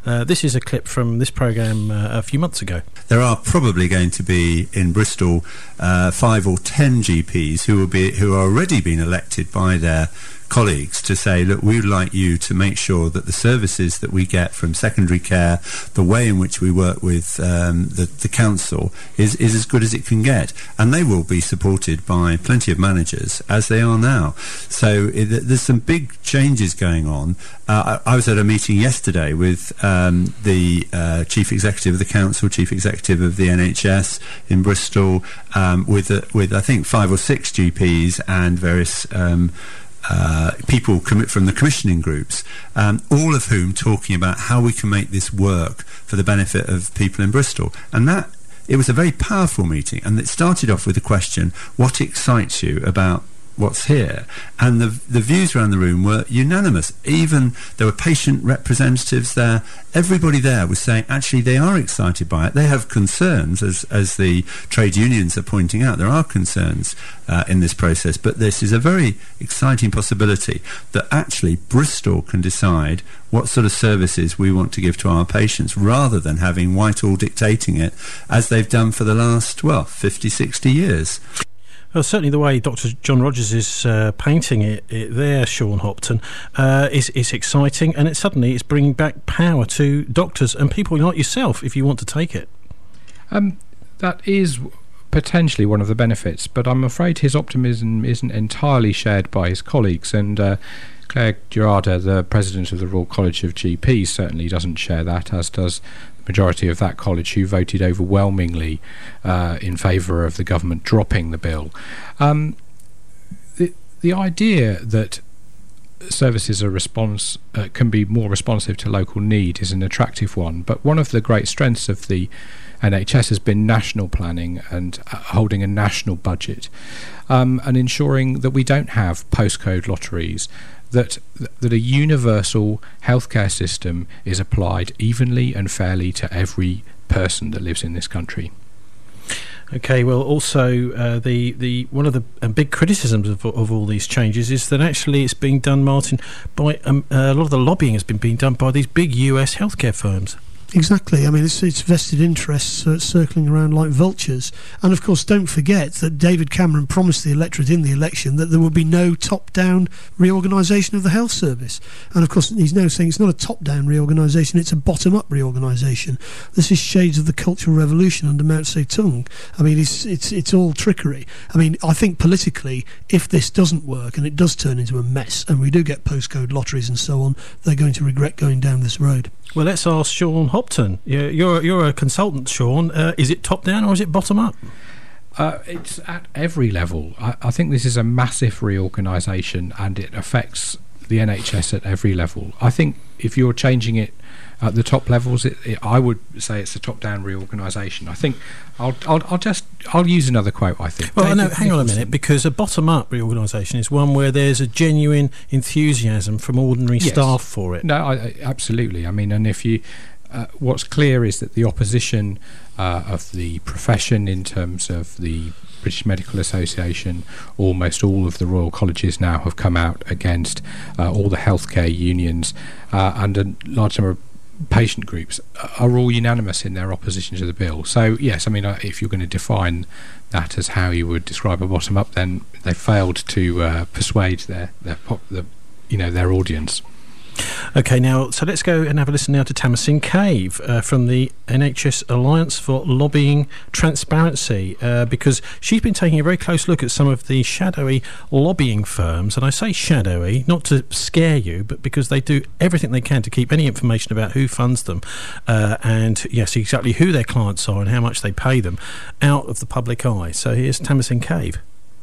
Uh, this is a clip from this programme uh, a few months ago.
There are probably going to be in Bristol uh, five or ten G Ps who will be who are already been elected by their colleagues to say, look, we would like you to make sure that the services that we get from secondary care, the way in which we work with um, the, the council is, is as good as it can get. And they will be supported by plenty of managers, as they are now. So it, there's some big changes going on. Uh, I, I was at a meeting yesterday with um, the uh, Chief Executive of the Council, Chief Executive of the N H S in Bristol, um, with, uh, with I think five or six G Ps and various um, Uh, people commit from the commissioning groups, um, all of whom talking about how we can make this work for the benefit of people in Bristol. And that, it was a very powerful meeting, and it started off with the question, what excites you about what's here? And the the views around the room were unanimous. Even there were patient representatives there. Everybody there was saying actually they are excited by it. They have concerns, as as the trade unions are pointing out. There are concerns uh, in this process, but this is a very exciting possibility that actually Bristol can decide what sort of services we want to give to our patients, rather than having Whitehall dictating it as they've done for the last, well, fifty, sixty years.
Well, certainly the way Doctor John Rogers is uh, painting it, it there, Sean Hopton, uh, is, is exciting, and it suddenly is bringing back power to doctors and people like yourself if you want to take it.
Um, that is potentially one of the benefits, but I'm afraid his optimism isn't entirely shared by his colleagues, and uh, Claire Gerarda, the president of the Royal College of G Ps, certainly doesn't share that, as does majority of that college, who voted overwhelmingly uh, in favour of the government dropping the bill. Um, the the idea that services are response uh, can be more responsive to local need is an attractive one, but one of the great strengths of the N H S has been national planning and uh, holding a national budget, um, and ensuring that we don't have postcode lotteries, that that a universal healthcare system is applied evenly and fairly to every person that lives in this country.
Okay, well, also uh, the the one of the uh, big criticisms of, of all these changes is that actually it's being done, Martin, by um, a lot of the lobbying has been being done by these big U S healthcare firms.
Exactly. I mean, it's, it's vested interests uh, circling around like vultures. And of course, don't forget that David Cameron promised the electorate in the election that there would be no top-down reorganisation of the health service. And of course, he's now saying it's not a top-down reorganisation, it's a bottom-up reorganisation. This is shades of the Cultural Revolution under Mao Zedong. I mean, it's, it's, it's all trickery. I mean, I think politically, if this doesn't work and it does turn into a mess and we do get postcode lotteries and so on, they're going to regret going down this road.
Well, let's ask Sean Hopton. You're you're, you're a consultant, Sean. Uh, is it top down or is it bottom up?
Uh, it's at every level. I, I think this is a massive reorganisation, and it affects the N H S at every level. I think if you're changing it at the top levels, it, it, I would say it's a top-down reorganisation. I think I'll, I'll, I'll just I'll use another quote. I think.
Well, no, hang on a minute, because a bottom-up reorganisation is one where there's a genuine enthusiasm from ordinary
yes.
staff for it.
No, I, I, absolutely. I mean, and if you, uh, what's clear is that the opposition uh, of the profession, in terms of the British Medical Association, almost all of the Royal Colleges now have come out against uh, all the healthcare unions, uh, and a large number of patient groups are all unanimous in their opposition to the bill. So yes, I mean, if you're going to define that as how you would describe a bottom up, then they failed to uh, persuade their their pop, the, you know their audience.
Okay, now, so let's go and have a listen now to Tamsin Cave uh, from the N H S Alliance for Lobbying Transparency, uh, because she's been taking a very close look at some of the shadowy lobbying firms, and I say shadowy not to scare you, but because they do everything they can to keep any information about who funds them uh, and, yes, exactly who their clients are and how much they pay them out of the public eye. So here's Tamsin Cave.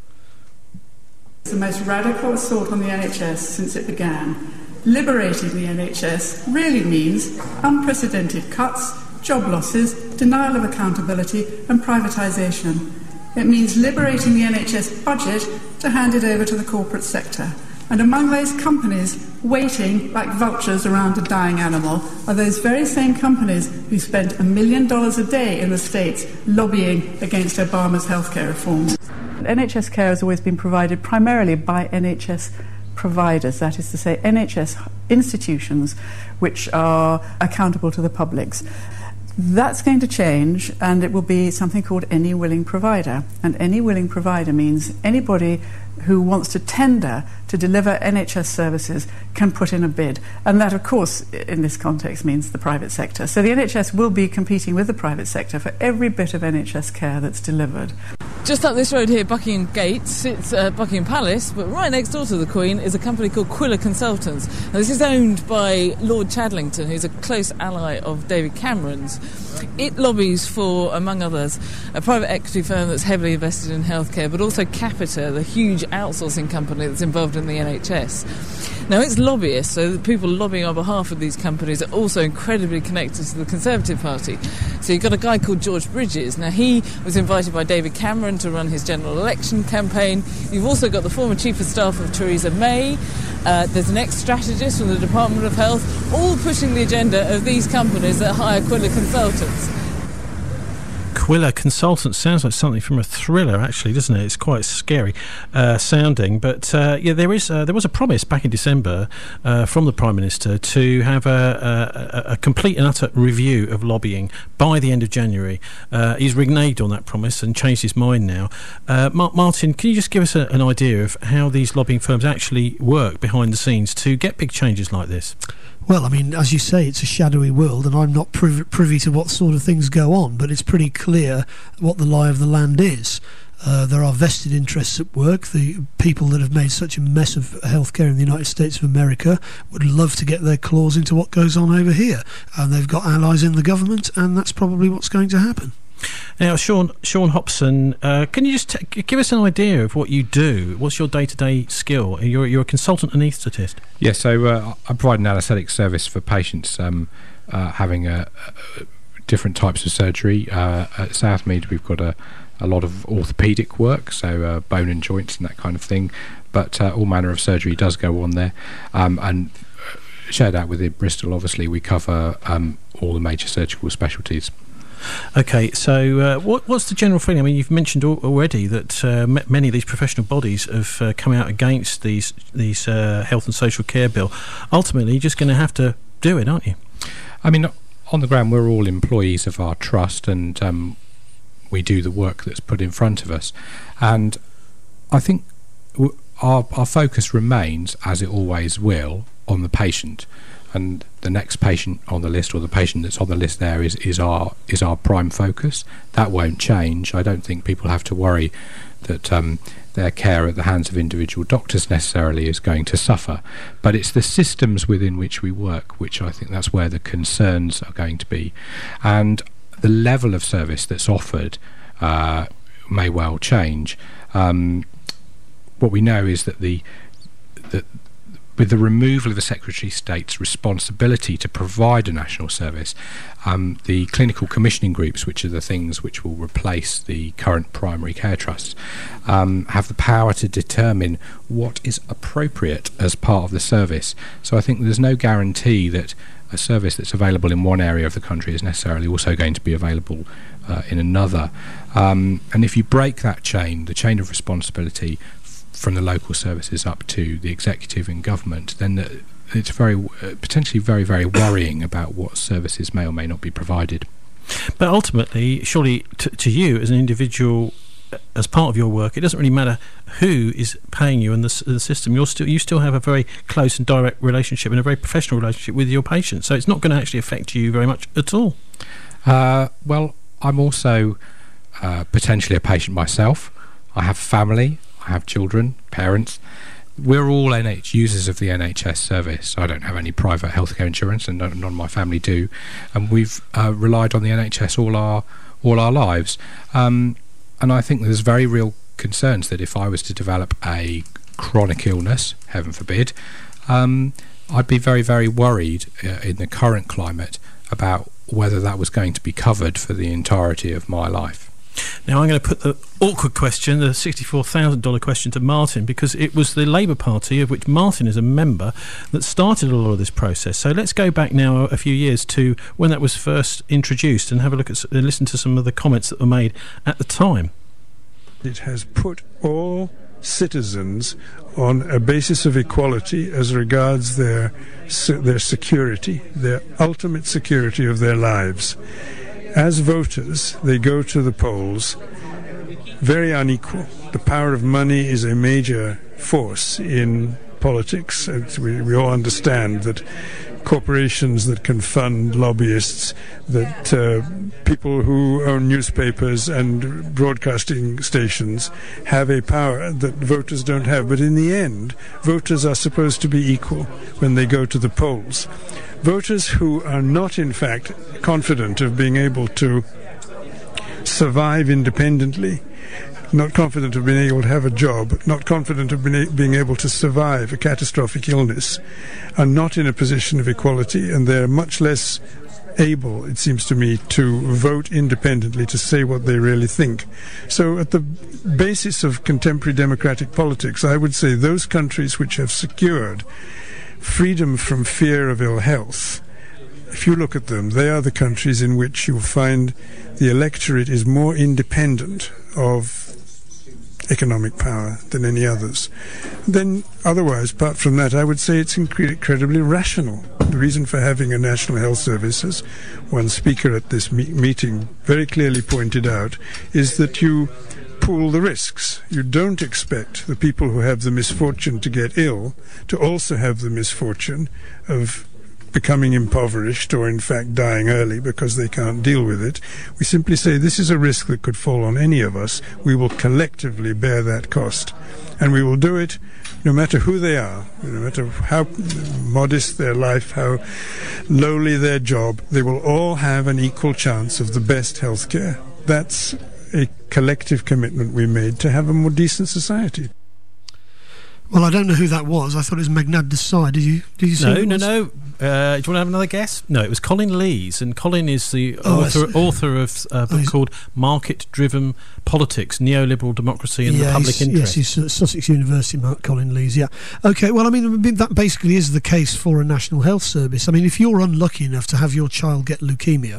It's the most radical assault on the N H S since it began. Liberating the N H S really means unprecedented cuts, job losses, denial of accountability and privatisation. It means liberating the N H S budget to hand it over to the corporate sector. And among those companies waiting like vultures around a dying animal are those very same companies who spent a million dollars a day in the States lobbying against Obama's healthcare reforms. N H S care has always been provided primarily by N H S providers, that is to say N H S institutions which are accountable to the publics. That's going to change, and it will be something called any willing provider. And any willing provider means anybody who wants to tender to deliver N H S services can put in a bid. And that, of course, in this context means the private sector. So the N H S will be competing with the private sector for every bit of N H S care that's delivered.
Just up this road here, Buckingham Gate, sits uh, Buckingham Palace, but right next door to the Queen is a company called Quiller Consultants. Now, this is owned by Lord Chadlington, who's a close ally of David Cameron's. It lobbies for, among others, a private equity firm that's heavily invested in healthcare, but also Capita, the huge outsourcing company that's involved in the N H S. Now, its lobbyists, so the people lobbying on behalf of these companies, are also incredibly connected to the Conservative Party. So you've got a guy called George Bridges. Now, he was invited by David Cameron to run his general election campaign. You've also got the former Chief of Staff of Theresa May. Uh, there's an ex-strategist from the Department of Health, all pushing the agenda of these companies that hire Quiller Consultants.
Quiller Consultants sounds like something from a thriller, actually, doesn't it? It's quite scary uh, sounding, but uh, yeah, there is uh, there was a promise back in December uh, from the Prime Minister to have a, a, a complete and utter review of lobbying by the end of January. Uh, he's reneged on that promise and changed his mind now. Uh, Mar- Martin, can you just give us a, an idea of how these lobbying firms actually work behind the scenes to get big changes like this?
Well, I mean, as you say, it's a shadowy world, and I'm not privy, privy to what sort of things go on, but it's pretty clear what the lie of the land is. Uh, there are vested interests at work. The people that have made such a mess of healthcare in the United States of America would love to get their claws into what goes on over here, and they've got allies in the government, and that's probably what's going to happen.
Now, Sean, Sean Hobson, uh, can you just t- give us an idea of what you do? What's your day-to-day skill? You're, you're a consultant anaesthetist.
Yes, so uh, I provide an anaesthetic service for patients um, uh, having a, a different types of surgery. Uh, at Southmead, we've got a, a lot of orthopaedic work, so uh, bone and joints and that kind of thing, but uh, all manner of surgery does go on there. Um, and shared out within Bristol, obviously, we cover um, all the major surgical specialties.
Okay, so uh, what, what's the general feeling? I mean, you've mentioned al- already that uh, m- many of these professional bodies have uh, come out against these these uh, health and social care bill. Ultimately, you're just going to have to do it, aren't you?
I mean, on the ground, we're all employees of our trust, and um, we do the work that's put in front of us. And I think w- our our focus remains, as it always will, on the patient. And the next patient on the list, or the patient that's on the list there, is, is our is our prime focus. That won't change. I don't think people have to worry that um, their care at the hands of individual doctors necessarily is going to suffer. But it's the systems within which we work, which I think that's where the concerns are going to be. And the level of service that's offered uh, may well change. Um, what we know is that the that with the removal of the Secretary of State's responsibility to provide a national service, um, the clinical commissioning groups, which are the things which will replace the current primary care trusts, um, have the power to determine what is appropriate as part of the service. So I think there's no guarantee that a service that's available in one area of the country is necessarily also going to be available uh, in another. Um, and if you break that chain, the chain of responsibility from the local services up to the executive and government, then the, it's very uh, potentially very, very worrying about what services may or may not be provided.
But ultimately, surely t- to you as an individual, as part of your work, it doesn't really matter who is paying you in the, the system. You're still you still have a very close and direct relationship and a very professional relationship with your patient, so it's not going to actually affect you very much at all.
Uh, well, I'm also uh, potentially a patient myself. I have family. I have children, parents. We're all N H users of the N H S service. I don't have any private healthcare insurance, and none of my family do. And we've uh, relied on the N H S all our all our lives. Um, and I think there's very real concerns that if I was to develop a chronic illness, heaven forbid, um, I'd be very, very worried uh, in the current climate about whether that was going to be covered for the entirety of my life.
Now I'm going to put the awkward question, the sixty-four thousand dollars question, to Martin, because it was the Labour Party, of which Martin is a member, that started a lot of this process. So let's go back now a few years to when that was first introduced and have a look at and listen to some of the comments that were made at the time.
It has put all citizens on a basis of equality as regards their their security, their ultimate security of their lives. As voters, they go to the polls very unequal. The power of money is a major force in politics. We, we all understand that corporations that can fund lobbyists, that uh, people who own newspapers and broadcasting stations have a power that voters don't have. But in the end, voters are supposed to be equal when they go to the polls. Voters who are not, in fact, confident of being able to survive independently, not confident of being able to have a job, not confident of being, being able to survive a catastrophic illness, are not in a position of equality, and they're much less able, it seems to me, to vote independently, to say what they really think. So at the basis of contemporary democratic politics, I would say those countries which have secured freedom from fear of ill health, if you look at them, they are the countries in which you'll find the electorate is more independent of economic power than any others. Then, otherwise, apart from that, I would say it's incredibly rational. The reason for having a National Health Service, as one speaker at this me- meeting very clearly pointed out, is that you pool the risks. You don't expect the people who have the misfortune to get ill to also have the misfortune of becoming impoverished or in fact dying early because they can't deal with it. We simply say this is a risk that could fall on any of us. We will collectively bear that cost, and we will do it no matter who they are, no matter how modest their life, how lowly their job. They will all have an equal chance of the best health care. That's a collective commitment we made to have a more decent society.
Well, I don't know who that was. I thought it was Magnad Desai. Did you? Did you see?
No, no, no. Uh, do you want to have another guess? No, it was Colin Lees, and Colin is the oh, author, author of a book oh, called "Market-Driven Politics: Neoliberal Democracy and
yeah,
the Public
he's,
Interest."
Yes, he's uh, Sussex University, Mark Colin Lees. Yeah. Okay. Well, I mean, that basically is the case for a National Health Service. I mean, if you're unlucky enough to have your child get leukemia,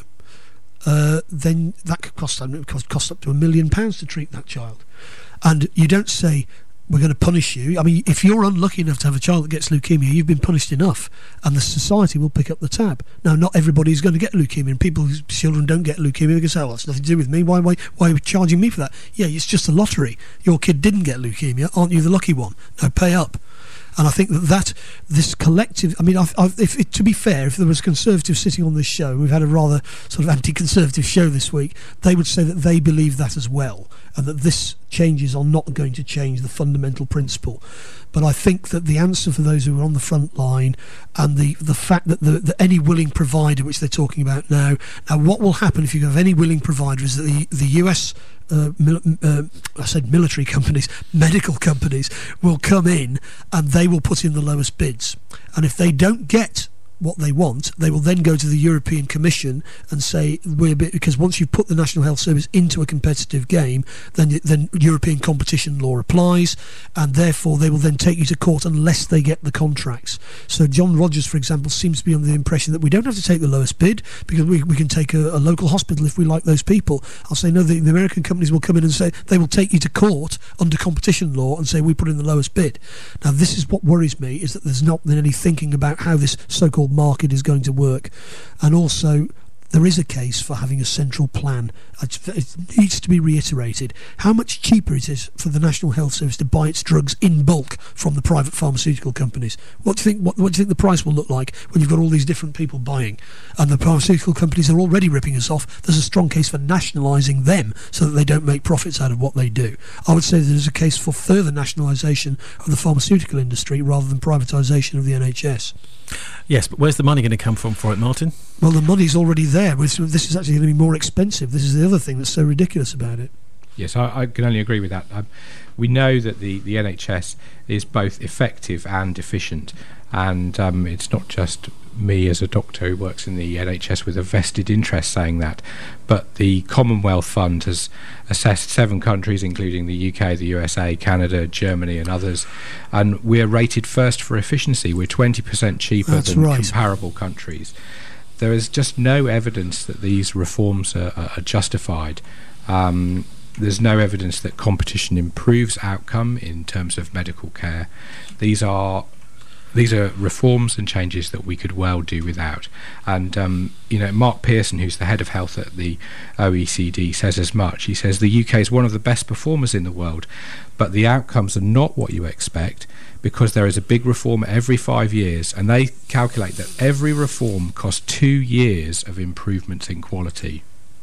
uh, then that could cost, cost cost up to a million pounds to treat that child, and you don't say, we're going to punish you. I mean, if you're unlucky enough to have a child that gets leukemia, you've been punished enough, and the society will pick up the tab. Now, not everybody is going to get leukemia, and people whose children don't get leukemia, they can say, well, that's nothing to do with me. Why, why, why are you charging me for that? Yeah, it's just a lottery. Your kid didn't get leukemia. Aren't you the lucky one? No, pay up. And I think that, that this collective, I mean, I've, I've, if it, to be fair, if there was Conservatives sitting on this show, we've had a rather sort of anti-Conservative show this week, they would say that they believe that as well, and that this changes are not going to change the fundamental principle. But I think that the answer for those who are on the front line, and the, the fact that the, the any willing provider, which they're talking about now, now what will happen if you have any willing provider is that the, the U S Uh, mil- uh, I said military companies, medical companies will come in and they will put in the lowest bids, and if they don't get what they want, they will then go to the European Commission and say, we're a bit, because once you've put the National Health Service into a competitive game, then then European competition law applies, and therefore they will then take you to court unless they get the contracts. So John Rogers, for example, seems to be under the impression that we don't have to take the lowest bid because we, we can take a, a local hospital if we like those people. I'll say no, the, the American companies will come in and say they will take you to court under competition law and say we put in the lowest bid. Now this is what worries me, is that there's not been any thinking about how this so-called market is going to work, and also there is a case for having a central plan. It needs to be reiterated how much cheaper it is for the National Health Service to buy its drugs in bulk from the private pharmaceutical companies. What do you think? What, what do you think the price will look like when you've got all these different people buying, and the pharmaceutical companies are already ripping us off? There's a strong case for nationalising them so that they don't make profits out of what they do. I would say there's a case for further nationalisation of the pharmaceutical industry rather than privatisation of the N H S.
Yes, but where's the money going to come from for it, Martin?
Well, the money's already there. This is actually going to be more expensive. This is the other thing that's so ridiculous about it.
Yes, I, I can only agree with that. I, we know that the, the N H S is both effective and efficient, and um, it's not just me as a doctor who works in the N H S with a vested interest saying that, but the Commonwealth Fund has assessed seven countries, including the U K, the U S A, Canada, Germany and others, and we're rated first for efficiency. We're twenty percent cheaper
That's
than
right.
comparable countries. There is just no evidence that these reforms are, are justified. Um, there's no evidence that competition improves outcome in terms of medical care. These are These are reforms and changes that we could well do without. And, um, you know, Mark Pearson, who's the head of health at the O E C D, says as much. He says the U K is one of the best performers in the world, but the outcomes are not what you expect because there is a big reform every five years. And they calculate that every reform costs two years of improvements in quality.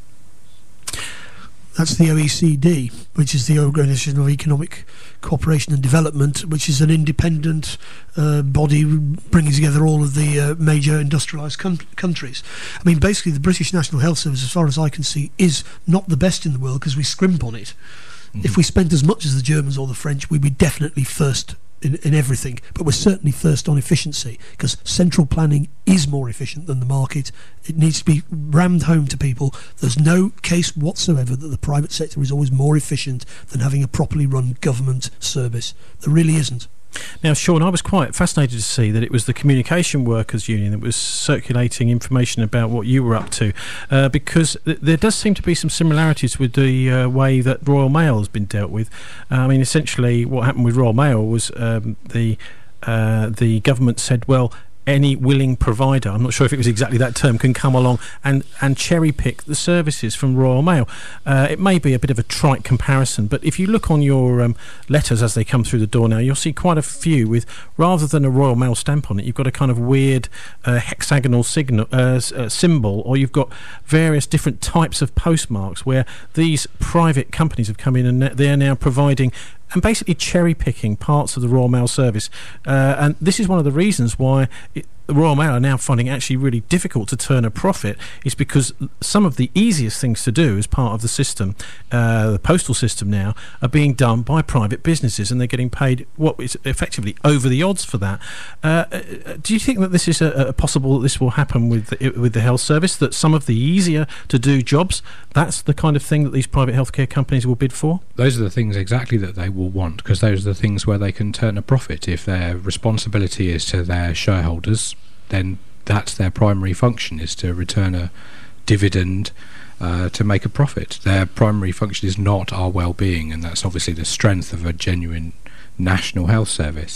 That's the O E C D, which is the Organisation of Economic Cooperation and Development, which is an independent uh, body bringing together all of the uh, major industrialised com- countries. I mean, basically, the British National Health Service, as far as I can see, is not the best in the world because we scrimp on it. Mm-hmm. If we spent as much as the Germans or the French, we'd be definitely first in, in everything. But we're certainly first on efficiency because central planning is more efficient than the market. It needs to be rammed home to people. There's no case whatsoever that the private sector is always more efficient than having a properly run government service. There really isn't.
Now, Sean, I was quite fascinated to see that it was the Communication Workers Union that was circulating information about what you were up to, uh, because th- there does seem to be some similarities with the uh, way that Royal Mail has been dealt with. Uh, I mean, essentially, what happened with Royal Mail was um, the uh, the government said, well, any willing provider, I'm not sure if it was exactly that term, can come along and, and cherry pick the services from Royal Mail. Uh, it may be a bit of a trite comparison, but if you look on your um, letters as they come through the door now, you'll see quite a few with, rather than a Royal Mail stamp on it, you've got a kind of weird uh, hexagonal signal, uh, uh, symbol, or you've got various different types of postmarks where these private companies have come in and they're now providing and basically cherry-picking parts of the Royal Mail service. Uh, and this is one of the reasons why it, the Royal Mail are now finding it actually really difficult to turn a profit, is because some of the easiest things to do as part of the system, uh, the postal system now, are being done by private businesses, and they're getting paid what is effectively over the odds for that. Uh, do you think that this is a, a possible that this will happen with the, with the health service, that some of the easier to do jobs, that's the kind of thing that these private healthcare companies will bid for?
Those are the things exactly that they will want, because those are the things where they can turn a profit. If their responsibility is to their shareholders, then that's their primary function, is to return a dividend uh, to make a profit. Their primary function is not our well-being, and that's obviously the strength of a genuine national health service.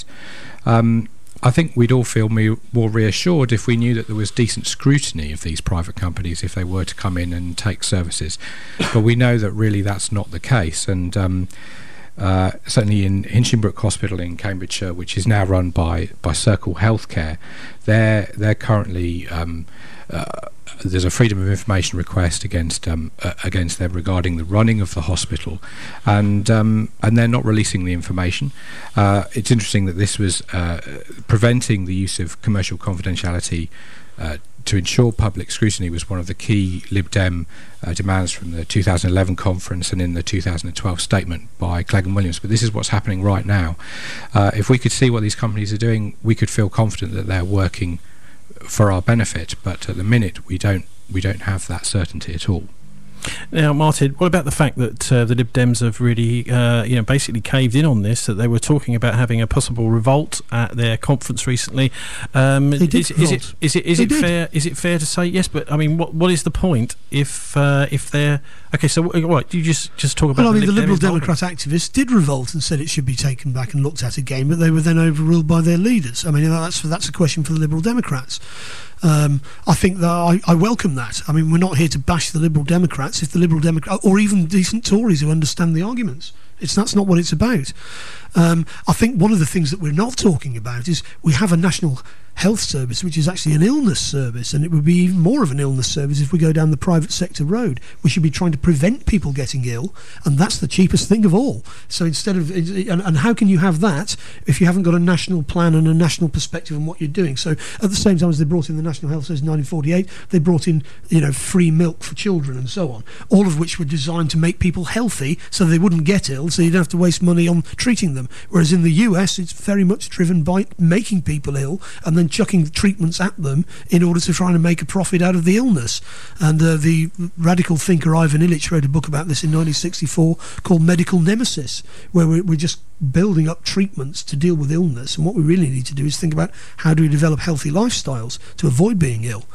Um, I think we'd all feel me- more reassured if we knew that there was decent scrutiny of these private companies if they were to come in and take services. But we know that really that's not the case, and um, Uh, certainly in Hinchinbrook Hospital in Cambridgeshire, which is now run by, by Circle Healthcare, they're, they're currently um, uh, there's a freedom of information request against um, uh, against them regarding the running of the hospital, and um, and they're not releasing the information. Uh, it's interesting that this was uh, preventing the use of commercial confidentiality uh, to ensure public scrutiny was one of the key Lib Dem uh, demands from the two thousand eleven conference and in the two thousand twelve statement by Clegg and Williams. But this is what's happening right now. Uh, if we could see what these companies are doing, we could feel confident that they're working for our benefit. But at the minute, we don't we don't have that certainty at all.
Now, Martin, what about the fact that uh, the Lib Dems have really, uh, you know, basically caved in on this? That they were talking about having a possible revolt at their conference recently. Um,
they did
is, is it is it is
they
it
did.
fair? Is it fair to say yes? But I mean, what what is the point if uh, if they're okay? So what? You just just talk about.
Well, I mean,
the,
the
Lib
Liberal
Dem
Democrat activists did revolt and said it should be taken back and looked at again, but they were then overruled by their leaders. I mean, that's that's a question for the Liberal Democrats. Um, I think that I, I welcome that. I mean, we're not here to bash the Liberal Democrats. If the Liberal Democrat, or even decent Tories who understand the arguments, it's that's not what it's about. Um, I think one of the things that we're not talking about is we have a national health service which is actually an illness service, and it would be even more of an illness service if we go down the private sector road. We should be trying to prevent people getting ill, and that's the cheapest thing of all. So instead of and, and how can you have that if you haven't got a national plan and a national perspective on what you're doing? So at the same time as they brought in the National Health Service in nineteen forty-eight, they brought in, you know, free milk for children and so on, all of which were designed to make people healthy so they wouldn't get ill, so you don't have to waste money on treating them. Whereas in the U S, it's very much driven by making people ill and then chucking treatments at them in order to try and make a profit out of the illness. And uh, the radical thinker Ivan Illich wrote a book about this in nineteen sixty-four called Medical Nemesis, where we're, we're just building up treatments to deal with illness, and what we really need to do is think about how do we develop healthy lifestyles to avoid being ill.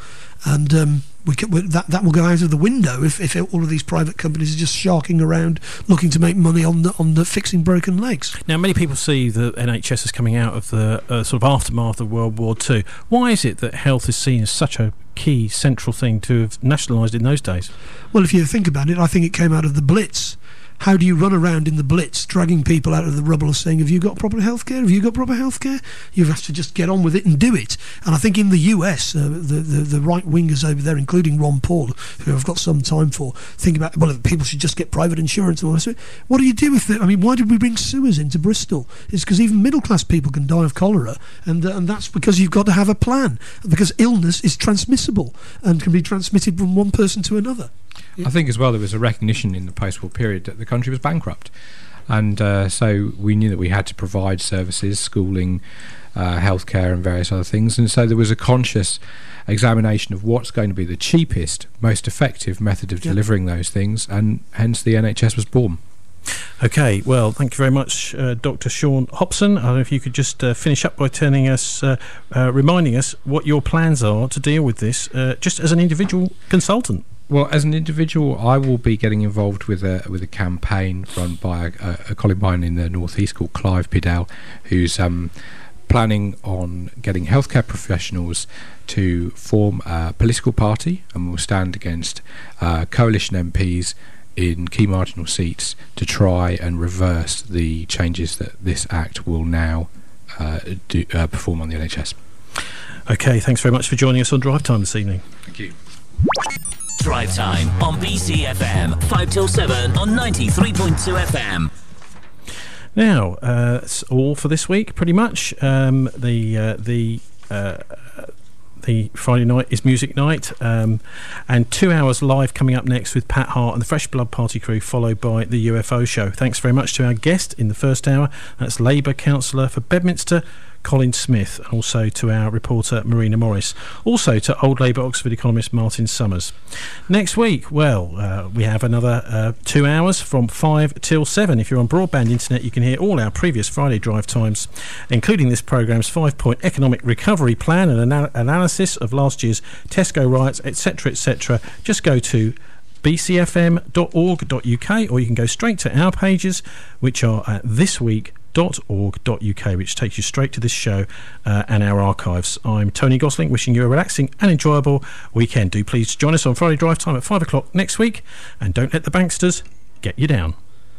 and um, we can, that that will go out of the window if, if all of these private companies are just sharking around looking to make money on the on the fixing broken legs.
Now, many people see the N H S as coming out of the uh, sort of aftermath of World War Two. Why is it that health is seen as such a key central thing to have nationalised in those days?
Well, if you think about it, I think it came out of the Blitz. How do you run around in the Blitz dragging people out of the rubble and saying, have you got proper health care? Have you got proper health care? You have to just get on with it and do it. And I think in the U S, uh, the, the, the right-wingers over there, including Ron Paul, who I've got some time for, think about, well, people should just get private insurance and all that. What do you do with it? I mean, why did we bring sewers into Bristol? It's because even middle-class people can die of cholera, and, uh, and that's because you've got to have a plan, because illness is transmissible and can be transmitted from one person to another.
I think as well there was a recognition in the post-war period that the country was bankrupt, and uh, so we knew that we had to provide services, schooling, uh, healthcare and various other things, and so there was a conscious examination of what's going to be the cheapest, most effective method of
Yeah.
delivering those things, and hence the N H S was born.
Okay, well, thank you very much, uh, Doctor Sean Hobson. I don't know if you could just uh, finish up by turning us, uh, uh, reminding us what your plans are to deal with this, uh, just as an individual consultant.
Well, as an individual, I will be getting involved with a with a campaign run by a, a colleague of mine in the North East called Clive Pidell, who's um, planning on getting healthcare professionals to form a political party, and will stand against uh, coalition M Ps in key marginal seats to try and reverse the changes that this Act will now uh, do, uh, perform on the N H S.
Okay, thanks very much for joining us on Drive Time this evening.
Thank you.
Drive Time on B C F M, five till seven on ninety-three point two F M.
Now, uh, that's all for this week, pretty much. Um, the uh, the uh, the Friday night is music night, um, and two hours live coming up next with Pat Hart and the Fresh Blood Party crew, followed by the U F O show. Thanks very much to our guest in the first hour. That's Labour councillor for Bedminster, Colin Smith, and also to our reporter Marina Morris, also to Old Labour Oxford economist Martin Summers. Next week, well, uh, we have another uh, two hours from five till seven. If you're on broadband internet, you can hear all our previous Friday drive times, including this programme's five-point economic recovery plan and an analysis of last year's Tesco riots, etc, etc. Just go to b c f m dot org dot u k, or you can go straight to our pages, which are at this week dot org dot u k, which takes you straight to this show uh, and our archives. I'm Tony Gosling, wishing you a relaxing and enjoyable weekend. Do please join us on Friday Drive Time at five o'clock next week, and don't let the banksters get you down.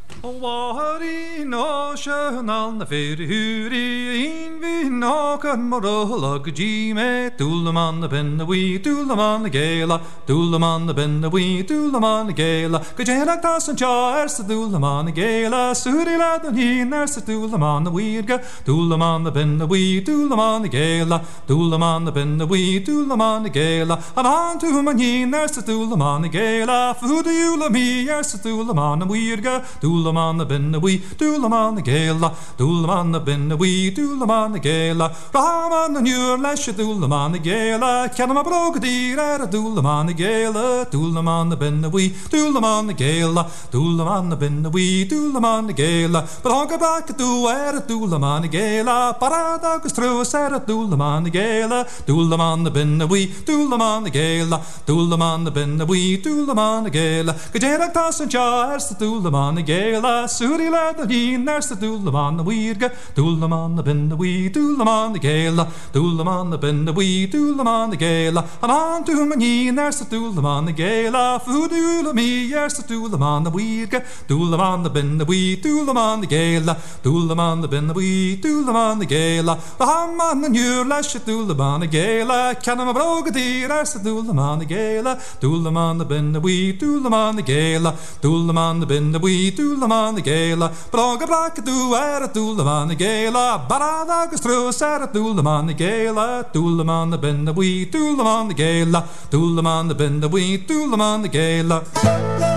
Wari no shönal na fyrhuri in vi nakar morolog jime Tullaman na benna we tullaman na gela Tullaman na benna we tullaman na gela Gajena tasan char sa tullaman na gela Suri la dan hinar sa tullaman na wirga Tullaman na benna we tullaman na gela Tullaman na benna we tullaman na gela Aman tu man hinar sa tullaman na gela Fudu yula mi yar sa tullaman na wirga Tullaman na benna we tullaman na gela Tullaman na benna we tullaman na gela Raman na njur lesje tullaman na gela Kenna brog dira ra tullaman na gela Tullaman na benna we tullaman na gela Tullaman na benna we tullaman na gela Braga bak tu era tullaman na gela Parada gustru sera tullaman na gela Tullaman na benna we tullaman na gela Tullaman na benna we tullaman na gela Gajera tasan char sa tullaman na gela Suri la da hinar sa tullaman na wirga Tullaman na benna we tullaman na gela Tullaman na benna we tullaman na gela Aman tu man hinar sa tullaman na gela Fudu la mi yar sa tullaman na wirga Tullaman na benna we tullaman na gela Tullaman na benna we tullaman na gela Raman na njur lesje tullaman na gela Kenna ma broga dira sa tullaman na gela Tullaman na benna we tullaman na gela Tullaman na benna we tullaman na gela Braga braka du era tullaman na gela Barada gustru sera tullaman na gela Tullaman na benna we tullaman na gela Tullaman na benna we tullaman na gela